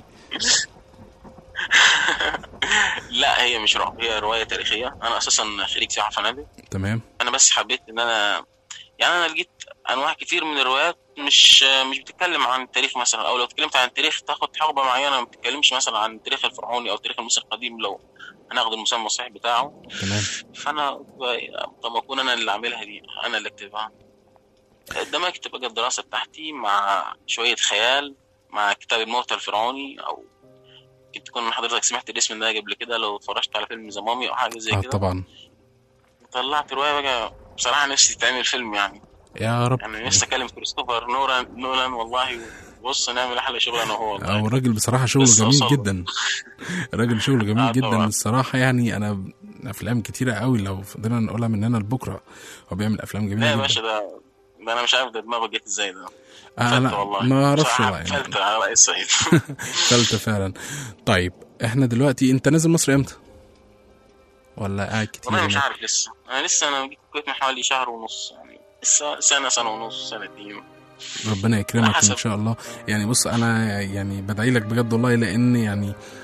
لا هي مش رعب، هي روايه تاريخيه. انا اساسا خريج سياحه فنادق. تمام. انا بس حبيت ان انا يعني انا لقيت انواع كتير من الروايات مش مش بتتكلم عن التاريخ مثلا، او لو اتكلمت عن التاريخ تاخد حقبه معينه، ما بتتكلمش مثلا عن التاريخ الفرعوني او تاريخ المصري القديم لو هناخد المسمى الصحيح بتاعه. تمام. فانا طب اكون انا اللي عاملها دي، انا اللي اكتبها. دمجت بقى الدراسه بتاعتي مع شويه خيال مع كتاب الموتى الفرعوني، او كنت تكون حضرتك سمعت الاسم ده قبل كده لو اتفرجت على فيلم زمامي او حاجه زي آه كده. طبعا. طلعت روايه بقى بصراحه نفسي تعمل فيلم يعني. يا رب. يعني نفسي اكلم كريستوفر نولان نولان والله، بص نعمل احلى شغل انا وهو. او الراجل بصراحه شغله جميل جدا. الراجل شغله جميل آه جدا طبعا. الصراحه. يعني انا افلام كتيره قوي لو فضلنا نقولها من هنا لبكره. هو بيعمل افلام جميله لا جدا. يا باشا ده ده انا مش عارف ده دماغه جت ازاي ده. انا ما اعرفش يعني فلت على رأي الصعيد. فلت فعلا. طيب احنا دلوقتي انت نازل مصر امتى ولا قاعد كتير؟ والله مش عارف لسه. انا لسه انا جيت الكويت من حوالي شهر ونص، يعني لسه سنه سنه ونص سنتين. ربنا يكرمك ان شاء الله. يعني بص انا يعني بدعي لك بجد والله، لان يعني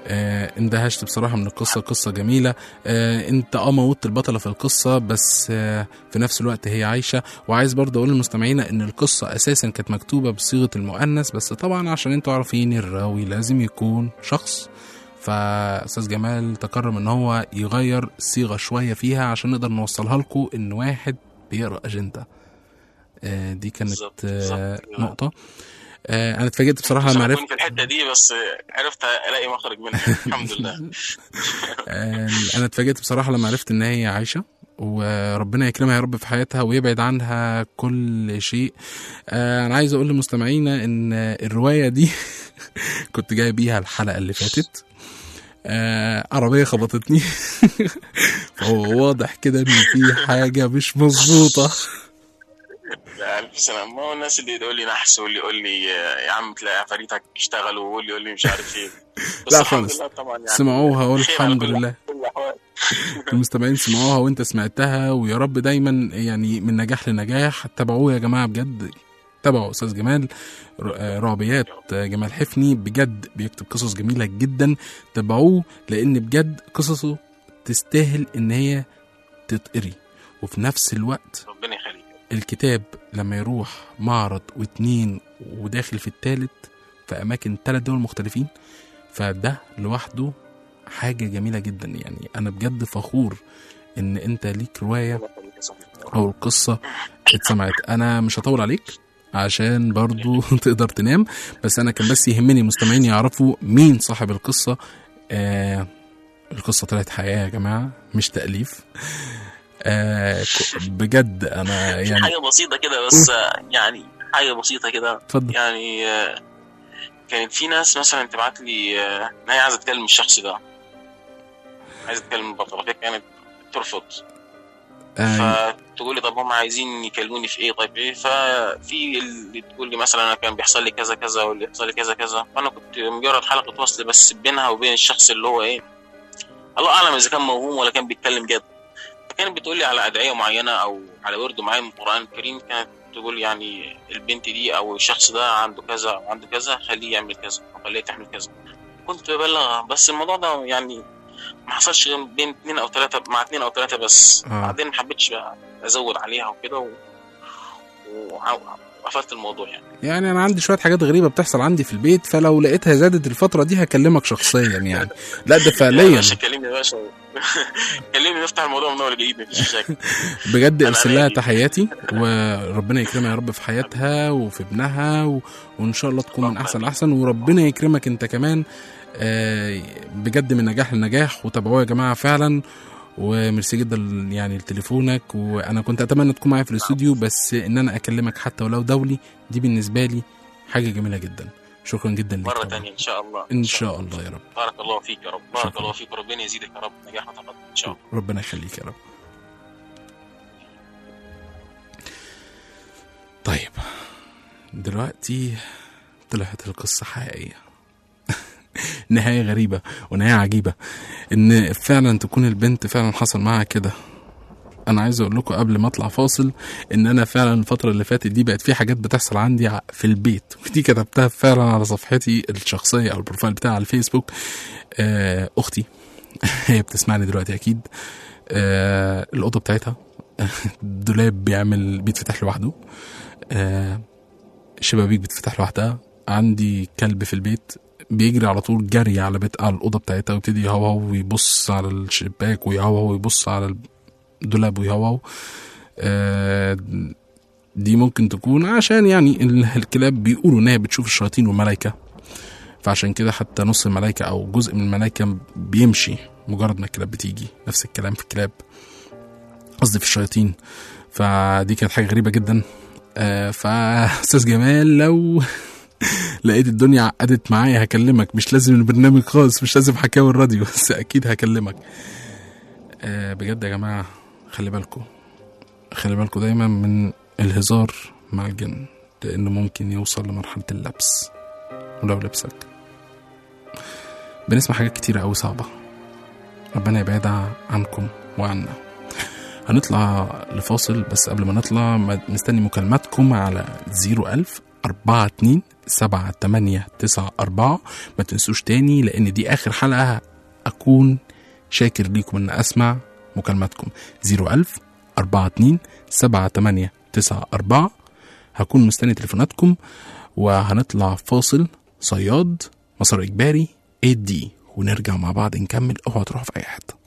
آه اندهشت بصراحة من القصة، قصة جميلة. آه انت اه موت البطلة في القصة، بس آه في نفس الوقت هي عايشة. وعايز برضه اقول للمستمعين ان القصة اساسا كانت مكتوبة بصيغة المؤنث، بس طبعا عشان انتوا عارفين الراوي لازم يكون شخص، فأستاذ جمال تكرم ان هو يغير الصيغة شوية فيها عشان نقدر نوصلها لكم ان واحد بيقرأ أجندة. آه دي كانت بالظبط، آه بالظبط. نقطة. آه انا اتفاجئت بصراحة مش لما هكون عرفت في الحتة دي، بس عرفت الاقي مخرج منها الحمد لله. آه انا اتفاجئت بصراحة لما عرفت ان هي عايشة، وربنا يكرمها يا رب في حياتها ويبعد عنها كل شيء. آه انا عايز اقول لمستمعينا ان الرواية دي كنت جاي بيها الحلقة اللي فاتت. آه عربية خبطتني فهو واضح كده ان في حاجة مش مظبوطة. لا ألف سلام. ما هو الناس اللي يقول لي نحس، واللي يقول لي يا عم تلاقي عفاريتك اشتغلوا، واللي يقول لي مش عارف ايه. بس لا الحمد خالص، لله طبعا يعني سمعوها والحمد خير على كل- لله. كل الأحوال. المستمعين سمعوها وانت سمعتها، ويا رب دايما يعني من نجاح لنجاح. تابعوه يا جماعة بجد، تابعوا أستاذ جمال. ر- رعبيات جمال حفني بجد بيكتب قصص جميلة جدا، تابعوه لأن بجد قصصه تستاهل إن هي تتقري. وفي نفس الوقت ربنا يخليك. الكتاب لما يروح معرض واتنين وداخل في التالت في أماكن تلات دول مختلفين، فده لوحده حاجة جميلة جدا. يعني أنا بجد فخور إن أنت ليك رواية ربنا يخليك يا صاحبي. أو القصة اتسمعت. أنا مش هطول عليك عشان برضو تقدر تنام، بس أنا كان بس يهمني مستمعين يعرفوا مين صاحب القصة. آه القصة طلعت حقيقة يا جماعة، مش تأليف. آه ك- بجد أنا في يعني حاجة بسيطة كده بس، يعني حاجة بسيطة كده اتفضل. يعني. آه، كانت في ناس مثلا تبعت لي آه، ان هي عايزة تكلم الشخص ده، عايزة تكلم البطلة، فهي كانت ترفض. آه فتقول لي طب هم عايزين يكلموني في ايه؟ طيب ايه؟ ففي اللي تقول لي مثلا انا كان بيحصل لي كذا كذا، واللي يحصل لي كذا كذا. فانا كنت مجرد حلقة وصل بس بينها وبين الشخص اللي هو ايه، الله اعلم اذا كان موهوم ولا كان بيتكلم جد. فكانت بتقول لي على ادعية معينة او على ورد معين من القرآن الكريم. كانت تقول يعني البنت دي او الشخص ده عنده كذا وعنده كذا، خليه يعمل كذا او خليه تعمل كذا. كنت ببلغها، بس الموضوع ده يعني ما حصلش غير بين اتنين او تلاتة، مع اتنين او تلاتة بس. آه. بعدين ما حبيتش بقى ازود عليها وكده و... وقفلت الموضوع يعني. يعني أنا عندي شوية حاجات غريبة بتحصل عندي في البيت، فلو لقيتها زادت الفترة دي هكلمك شخصيا يعني. لا ده يا فعليا باشا كلمني يا باشا كلمني نفتح الموضوع من اول جديد، مفيش مشاكل. بجد أنا ارسل لها عادي. تحياتي، وربنا يكرمها يا رب في حياتها وفي ابنها، و... وان شاء الله تكون من احسن لاحسن، وربنا يكرمك انت كمان. آه بجد من نجاح لنجاح. وتابعوه يا جماعه فعلا. وميرسي جدا يعني لتليفونك، وانا كنت اتمنى تكون معايا في الاستوديو، بس ان انا اكلمك حتى ولو دولي دي بالنسبه لي حاجه جميله جدا. شكرا جدا لك مرة طبعا. تانية ان شاء الله. ان شاء الله يا رب. بارك الله فيك يا رب، بارك شكرا. الله فيك، وربنا يزيدك يا رب نجاح وتقدم ان شاء الله. ربنا يخليك يا رب. طيب دلوقتي طلعت القصة حقيقية. نهاية غريبة ونهاية عجيبة، ان فعلا تكون البنت فعلا حصل معها كده. انا عايز اقول لكم قبل ما اطلع فاصل ان انا فعلا الفترة اللي فاتت دي بقت في حاجات بتحصل عندي في البيت، ودي كتبتها فعلا على صفحتي الشخصية او البروفايل بتاعي على الفيسبوك. آه اختي هي بتسمعني دلوقتي اكيد. آه الاوضه بتاعتها الدولاب بيعمل بيتفتح لوحده، آه الشبابيك بتفتح لوحدها. عندي كلب في البيت بيجري على طول جري على بيت على الاوضه بتاعتها، ويبتدي يهوهو ويبص على الشباك ويهوهو ويبص على الدولاب ويهوهو. آه دي ممكن تكون عشان يعني الكلاب بيقولوا ان هي بتشوف الشياطين والملائكه، فعشان كده حتى نص الملائكه او جزء من الملائكه بيمشي مجرد ما الكلاب بتيجي. نفس الكلام في الكلاب، قصدي في الشياطين. فدي كانت حاجه غريبه جدا. آه فاستاذ جمال لو لقيت الدنيا عقدت معايا هكلمك، مش لازم البرنامج خالص، مش لازم حكاوي الراديو، بس اكيد هكلمك. آه بجد يا جماعه خلي بالكم، خلي بالكم دايما من الهزار مع الجن، لانه ممكن يوصل لمرحله اللبس. ولو لبسك بنسمع حاجات كتيره قوي صعبه، ربنا يبعدها عنكم وعنا. هنطلع لفاصل، بس قبل ما نطلع مستني مكالماتكم على زيرو ألف أربعة اتنين سبعة تمانية تسعة أربعة. ما تنسوش تاني لأن دي آخر حلقة أكون شاكر ليكم أن أسمع مكالماتكم. زيرو ألف أربعة اتنين سبعة تمانية تسعة أربعة. هكون مستني تليفوناتكم وهنطلع فاصل صياد مسار إجباري ايه دي ونرجع مع بعض نكمل. اوعوا تروحوا في أي حتة.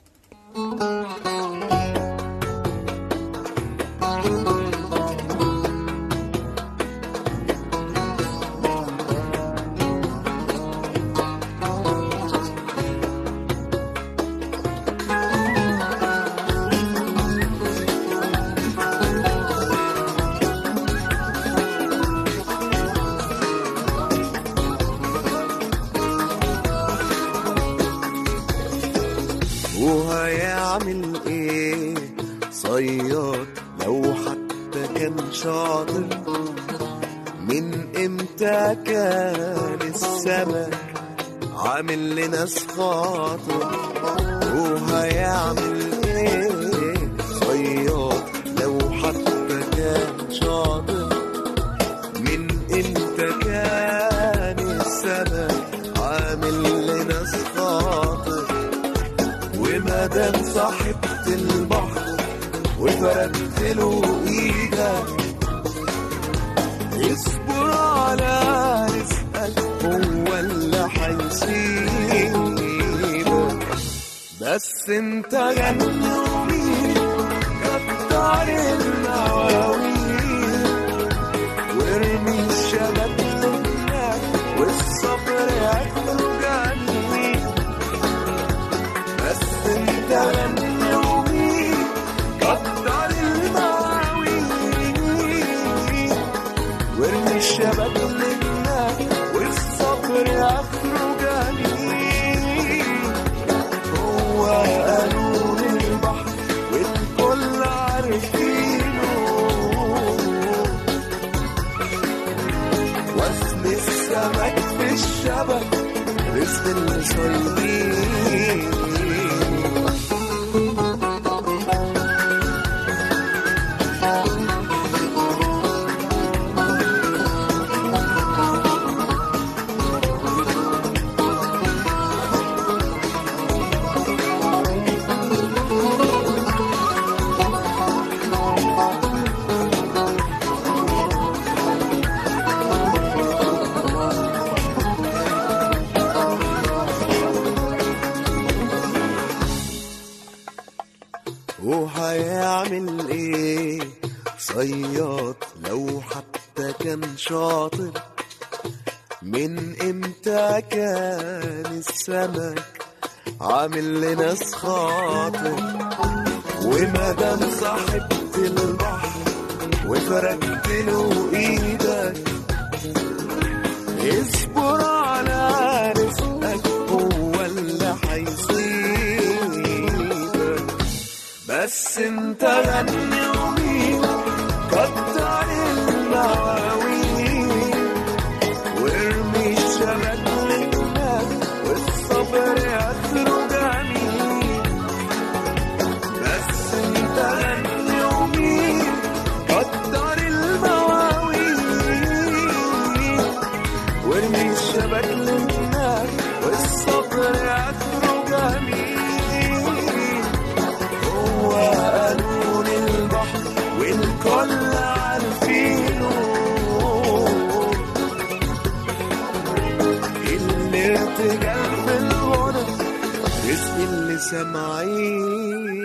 وهيعمل ايه صياد لو حتى كان شاطر؟ من امتى كان السمك عامل لناس خاطر؟ وهيعمل ايه صياد لو حتى كان شاطر؟ من امتى كان السمك عامل لناس خاطر؟ ومادام صاحبت البحر وفردت له ايدك اصبر على رزقك هو اللي هيسيبك. بس انت غني ومين كتر المواويل وارمي الشبك لهناك والصبر ياخده جنبي. بس انت غني ومين كتر المواويل وارمي الشبك لهناك والصبر ياخده جنبي. هو قانون البحر والكل عارفينه وزن السمك في الشبك رزق اللي صايدين. وهيعمل ايه صياد لو حتى كان شاطر؟ من امتى كان السمك عامل لناس خاطر؟ ومادام صاحبت البحر وفردت له ايدك اصبر على رزقك هو اللي هيصيبك. بس انت غني ومين كتر المواويل وارمي الشبك لهناك والصبر ياخده جميل. بس انت غني ومين كتر المواويل وارمي الشبك لهناك والصبر ياخده جميل. هو قانون البحر والكل عارفينه الارتجال في الغنى رزق اللي سامعينه.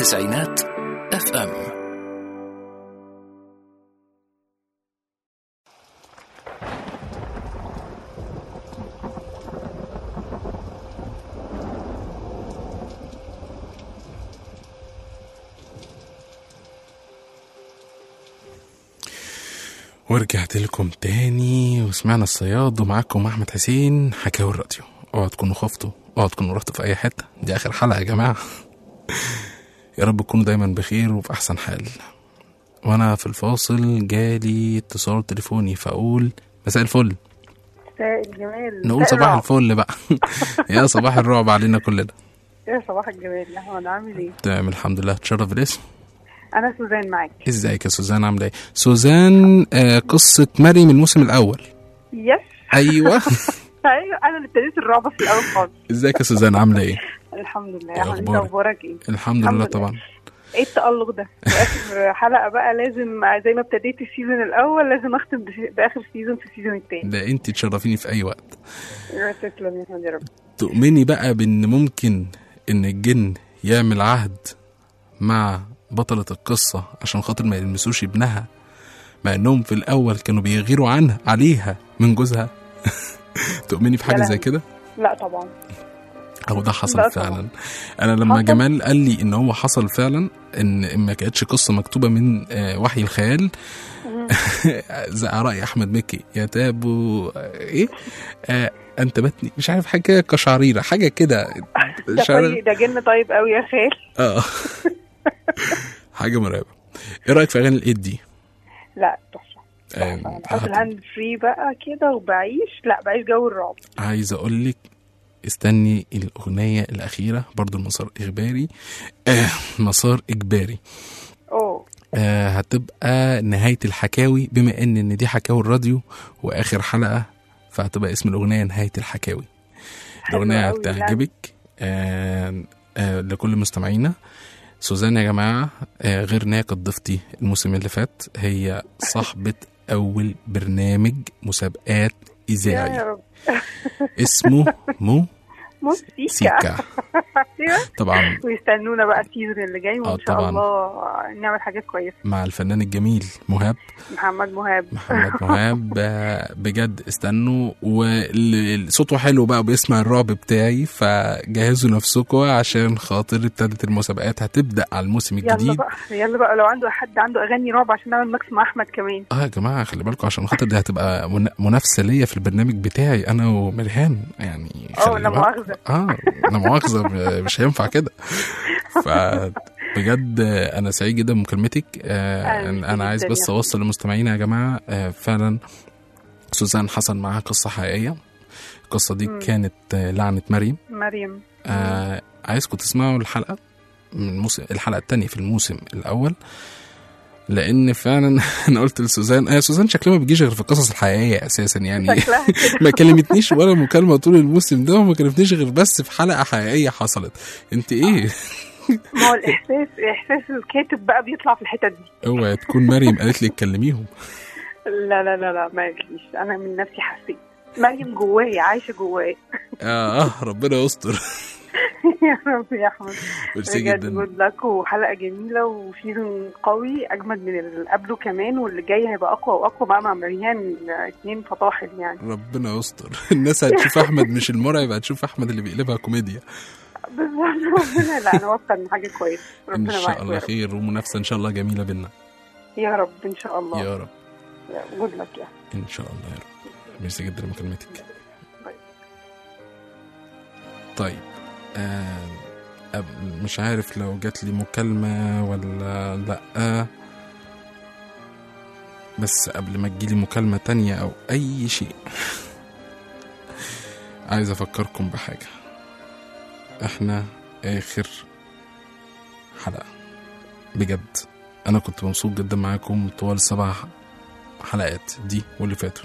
تسعينات اف ام. ورجعت لكم تاني وسمعنا الصياد، ومعاكم احمد حسين حكاوي الراديو. اوعوا تكونوا خفتوا، اوعوا تكونوا رحتوا في اي حته، دي اخر حلقه يا جماعه. يا رب تكونوا دايما بخير وفي احسن حال. وانا في الفاصل جالي اتصال تليفوني، فاقول مساء الفل. مساء الجمال. نقول صباح الفل بقى. يا صباح الرعب علينا كلنا. يا صباح الجمال يا احمد، عامل ايه؟ تمام الحمد لله. تشرف الاسم. انا سوزان معاك. ازيك يا سوزان، عامله ايه؟ سوزان آه قصه مريم الموسم الاول. يس. ايوه. ايوه انا اللي ابتديت الرعب في الاول خالص. ازيك يا سوزان، عامله ايه؟ الحمد لله يا احمد، انت اخبارك ايه؟ الحمد لله طبعا. ايه التألق ده؟ في اخر حلقه بقى لازم زي ما ابتديت السيزون الاول لازم اختم باخر سيزون في السيزون الثاني. ده انت تشرفيني في اي وقت. يا تسلم يا احمد يا رب. تؤمني بقى بان ممكن ان الجن يعمل عهد مع بطلة القصة عشان خاطر ما يلمسوش ابنها، مع انهم في الاول كانوا بيغيروا عنها عليها من جوزها؟ تؤمني في حاجة زي كده؟ لا طبعا. او ده حصل فعلا. انا لما حصل. جمال قال لي ان هو حصل فعلا، ان ما كانتش قصة مكتوبة من وحي الخيال. زي رأي احمد مكي يا تابو ايه آه انت بتني مش عارف حاجة كشعريرة حاجة كده. ده طيب، ده جن طيب قوي يا خال. اه حاجة مرعبة. ايه رأيك في اغاني الايد دي؟ لا تحفة. انا بحط الهاند فري بقى كده وبعيش، لا بعيش جو الرعب. عايز اقول لك استني الاغنية الاخيرة برضو المسار اجباري. آه مسار اجباري. اوه آه هتبقى نهاية الحكاوي، بما ان ان دي حكاوي الراديو واخر حلقة، فهتبقى اسم الاغنية نهاية الحكاوي. الاغنية هتعجبك. آه آه لكل مستمعينا. سوزان يا جماعة آه غير انها كانت ضيفتي الموسم اللي فات، هي صاحبة اول برنامج مسابقات اذاعي اسمه مو مو سيكا, سيكا. طبعا. ويستنونا بقى السيزون اللي جاي، وان شاء الله نعمل حاجات كويسه مع الفنان الجميل مهاب محمد مهاب محمد مهاب. بجد استنوا، وصوته حلو بقى وبيسمع الرعب بتاعي، فجهزوا نفسكم عشان خاطر ابتدت المسابقات، هتبدا على الموسم الجديد. يلا بقى يلا بقى لو عنده حد عنده اغاني رعب عشان نعمل ماكس مع احمد كمان. اه يا جماعه خلي بالكم، عشان خاطر دي هتبقى منافسه ليا في البرنامج بتاعي انا ومرهان يعني. اه لا مؤاخذه. اه انا مؤاخذه مش هينفع كده. فبجد انا سعيد جدا بمكالمتك. آه انا عايز بس اوصل للمستمعين يا جماعه، آه فعلا سوزان حصل معاها قصه حقيقيه. القصه دي م. كانت آه لعنه مريم مريم آه عايزكم تسمعوا الحلقه من الموسم الحلقه الثانيه في الموسم الاول، لان فعلا انا قلت لسوزان هي سوزان شكلها ما بيجيش غير في القصص الحقيقيه اساسا يعني. ما كلمتنيش ولا مكالمه طول الموسم ده، وما كلمتنيش غير بس في حلقه حقيقيه حصلت. انت ايه؟ ما هو الاحساس احساس الكاتب بقى بيطلع في الحتت دي. اوعى تكون مريم قالت لي تكلميهم. لا لا لا لا ما قالتليش، انا من نفسي حسيت مريم جواي عايشه جواي. اه ربنا يستر. يا رب يا احمد. ميرسي جدا. جود لك، وحلقه جميله وسيزون قوي اجمد من اللي قبله كمان، واللي جاي هيبقى اقوى واقوى بقى مع مريان. اتنين فطاحل يعني. ربنا يستر. الناس هتشوف احمد مش المرعب، هتشوف احمد اللي بيقلبها كوميديا. بالظبط. ربنا لا انا واثقه ان حاجه كويسه. ربنا ان شاء الله خير، ومنافسه ان شاء الله جميله بينا. يا رب ان شاء الله. يا رب. جود لك يا ان شاء الله يا رب. ميرسي جدا لمكالمتك. طيب آه مش عارف لو جات لي مكالمة ولا لأ، بس قبل ما تجيلي مكالمة تانية أو أي شيء عايز أفكركم بحاجة. احنا آخر حلقة بجد، أنا كنت مبسوط جدا معاكم طوال السبع حلقات دي واللي فاتوا،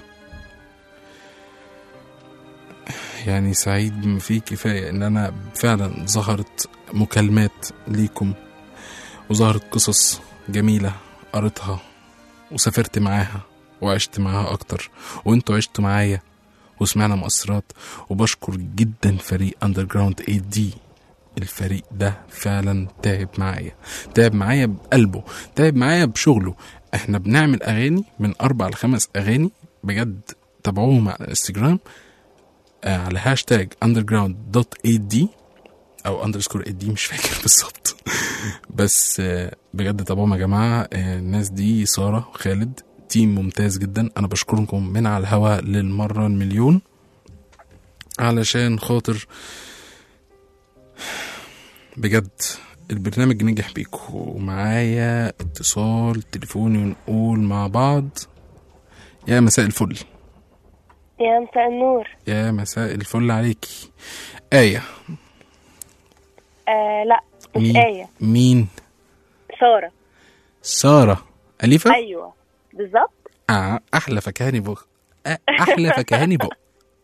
يعني سعيد بما فيه كفاية ان انا فعلا ظهرت مكالمات ليكم، وظهرت قصص جميلة قريتها وسافرت معاها وعشت معاها اكتر، وانتوا عشتوا معايا وسمعنا مؤثرات. وبشكر جدا فريق اندرجراوند اي دي الفريق ده فعلا تعب معايا، تعب معايا بقلبه، تعب معايا بشغله. احنا بنعمل اغاني من اربع لخمس اغاني بجد. تابعوهم على الانستجرام آه على هاشتاج underground دوت اي دي او اندرسكور اي دي، مش فاكر بالظبط بس آه بجد تابعوهم يا جماعه. آه الناس دي ساره وخالد تيم ممتاز جدا، انا بشكركم من على الهوا للمره المليون علشان خاطر بجد البرنامج نجح بيكم. ومعايا اتصال تليفوني ونقول مع بعض يا مساء الفل. يا مساء النور. يا مساء الفل عليكي. آية. آه لا مش مين؟ آية. مين؟ سارة. سارة أليفة. أيوة بالظبط. آه أحلى فكهاني بق آه أحلى فكهاني بق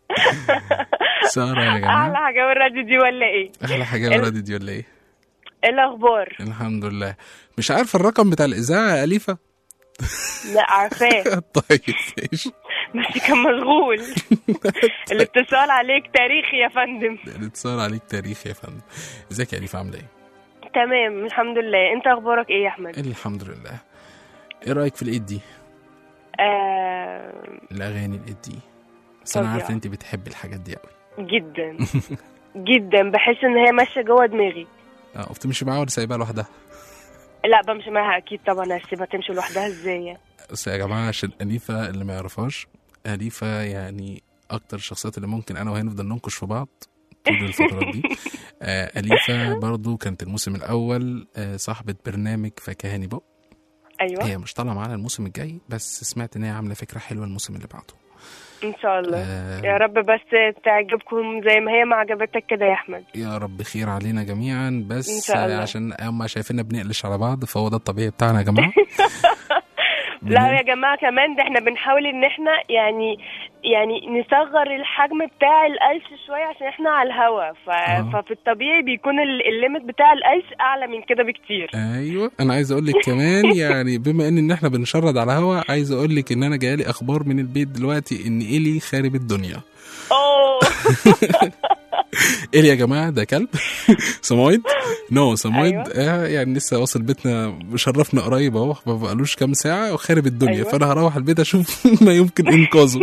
سارة يا جماعة. أحلى حاجة بالراديو دي ولا إيه؟ أحلى حاجة بالراديو دي ولا إيه؟ إيه الأخبار؟ الحمد لله. مش عارفة الرقم بتاع الإذاعة يا أليفة؟ لا عارفاه. طيب ماشي. بس كان مشغول. الاتصال عليك تاريخي يا فندم. الاتصال عليك تاريخي يا فندم. ازيك يا أليفة عاملة إيه؟ تمام الحمد لله. أنت أخبارك إيه يا أحمد؟ الحمد لله. إيه رأيك في الإيد دي؟ آه... الأغاني الإيد دي. بس أنا طبيعي. عارفة أنت بتحبي الحاجات دي أوي. جدا جدا، بحس إن هي ماشية جوه دماغي. اه وبتمشي معاها ولا سايبها لوحدها؟ لا بمشي معاها أكيد طبعا، هسيبها تمشي لوحدها إزاي؟ بس يا جماعة عشان أليفة اللي ما يعرفهاش، أليفة يعني أكتر الشخصيات اللي ممكن أنا وهي نفضل ننكش في بعض طول الفترات دي. آه أليفة برضو كانت الموسم الأول آه صاحبة برنامج فكهاني بق. أيوة هي مش طالعة معانا الموسم الجاي، بس سمعت إن هي عاملة فكرة حلوة الموسم اللي بعده إن شاء الله. آه يا رب بس تعجبكم زي ما هي ما عجبتك كده يا أحمد. يا رب خير علينا جميعا. بس إن شاء الله. عشان هم شايفيننا بنقلش على بعض فهو ده الطبيعي بتاعنا يا جماعة. لا يا جماعة كمان ده احنا بنحاول ان احنا يعني يعني نصغر الحجم بتاع القلش شوية عشان احنا على الهوا ف... آه. ففي الطبيعي بيكون ال- الليمت بتاع القلش اعلى من كده بكتير. ايوه انا عايز اقول لك كمان يعني بما ان ان احنا بنشرد على هوا، عايز اقول لك ان انا جايلي اخبار من البيت دلوقتي ان إيلي خارب الدنيا. اوه إيلي يا جماعه ده كلب سمايد نو سمايد. أيوة. آه يعني لسه واصل بيتنا مشرفنا قريب اهو، ما بقالوش كام ساعه وخارب الدنيا. أيوة. فانا هروح البيت اشوف ما يمكن انقاذه.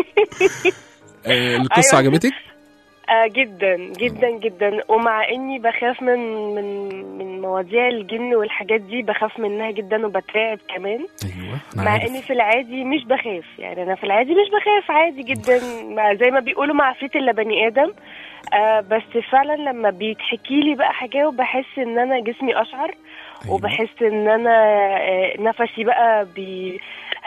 آه القصه أيوة. عجبتك؟ آه جدا جدا جدا، ومع اني بخاف من من من مواضيع الجن والحاجات دي، بخاف منها جدا وبترعب كمان. ايوه انا مع عارف. اني في العادي مش بخاف، يعني انا في العادي مش بخاف عادي جدا، مع زي ما بيقولوا مع عفريت الا بني ادم. آه بس فعلا لما بيتحكي لي بقى حاجه وبحس ان انا جسمي اشعر. أيوة. وبحس ان انا آه نفسي بقى بي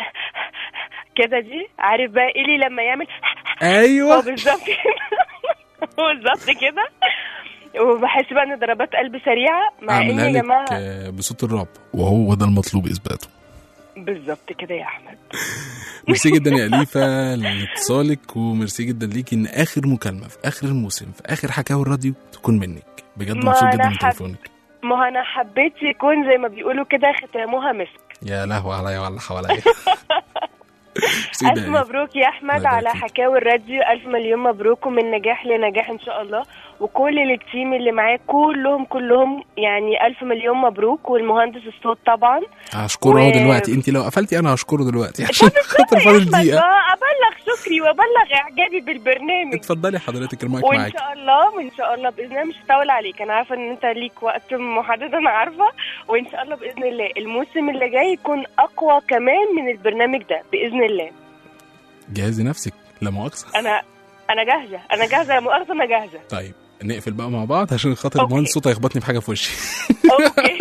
كده دي، عارف بقى إلي لما يعمل ايوه هو بالظبط كده بالظبط كده. وبحس بقى ان ضربات قلبي سريعه، مع ان عاملها يا لك جماعه آه، بصوت الرعب، وهو ده المطلوب اثباته. بالظبط كده يا احمد. ميرسي جدا يا أليفة لاتصالك، وميرسي جدا ليكي ان اخر مكالمه في اخر الموسم في اخر حكاوي الراديو تكون منك. بجد ما مبسوط أنا جدا من حب- تليفونك. ما هو انا حبيت يكون زي ما بيقولوا كده ختامها مسك. يا لهوي عليا وعلى حواليا. ميرسي الف جدا يا أليفة. مبروك يا احمد الله على يبارك فيك. حكاوي الراديو، الف مليون مبروك، ومن نجاح لنجاح ان شاء الله. وكل التيم اللي معاك كلهم كلهم يعني الف مليون مبروك، والمهندس الصوت طبعا. هشكره اهو و- دلوقتي. انت لو قفلتي انا هشكره دلوقتي عشان خاطر فاضل أحمد دقيقه. بقى ابلغ شكري وابلغ اعجابي بالبرنامج. اتفضلي حضرتك المايك وان معاك. شاء الله وان شاء الله باذن الله مش هطول عليك، انا عارفه ان انت ليك وقت محدد انا عارفه، وان شاء الله باذن الله الموسم اللي جاي يكون اقوى كمان من البرنامج ده باذن الله. جهزي نفسك لا مؤاخذه. انا انا جاهزه انا جاهزه لا مؤاخذه انا جاهزه. طيب نقفل بقى مع بعض عشان خاطر أوكي. المهندس صوته هيخبطني بحاجه في وشي. اوكي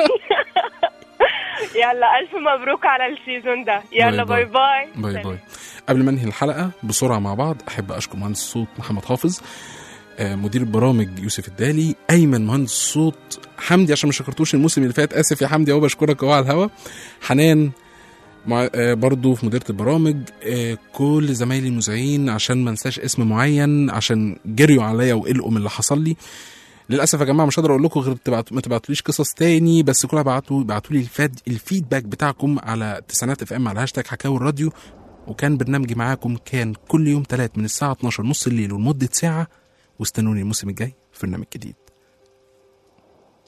يلا الف مبروك على السيزون ده. يلا باي باي باي باي. باي باي. قبل ما انهي الحلقه بسرعه مع بعض، احب اشكر مهندس الصوت محمد حافظ، آه، مدير البرامج يوسف الدالي، ايمن مهندس الصوت، حمدي عشان ما شكرتوش الموسم اللي فات، اسف يا حمدي اهو بشكرك اهو على الهوا، حنان مع آه، برضو في مديرة البرامج، آه، كل زمايلي المذيعين عشان ما انساش اسم معين عشان جريوا عليا وقلقوا من اللي حصل لي. للاسف يا جماعه مش هقدر اقول لكم غير تبعتوا ما تبعتوليش قصص تاني، بس كلها بعتوا بعتوا لي الفاد الفيدباك بتاعكم على تسعينات اف ام على هاشتاج حكاوي الراديو. وكان برنامجي معاكم كان كل يوم ثلاث من الساعه اتناشر نص الليل ولمده ساعه، واستنوني الموسم الجاي في برنامج جديد.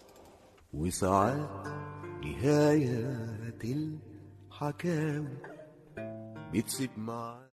وساعات نهايات الحكاوي بتسيب معاك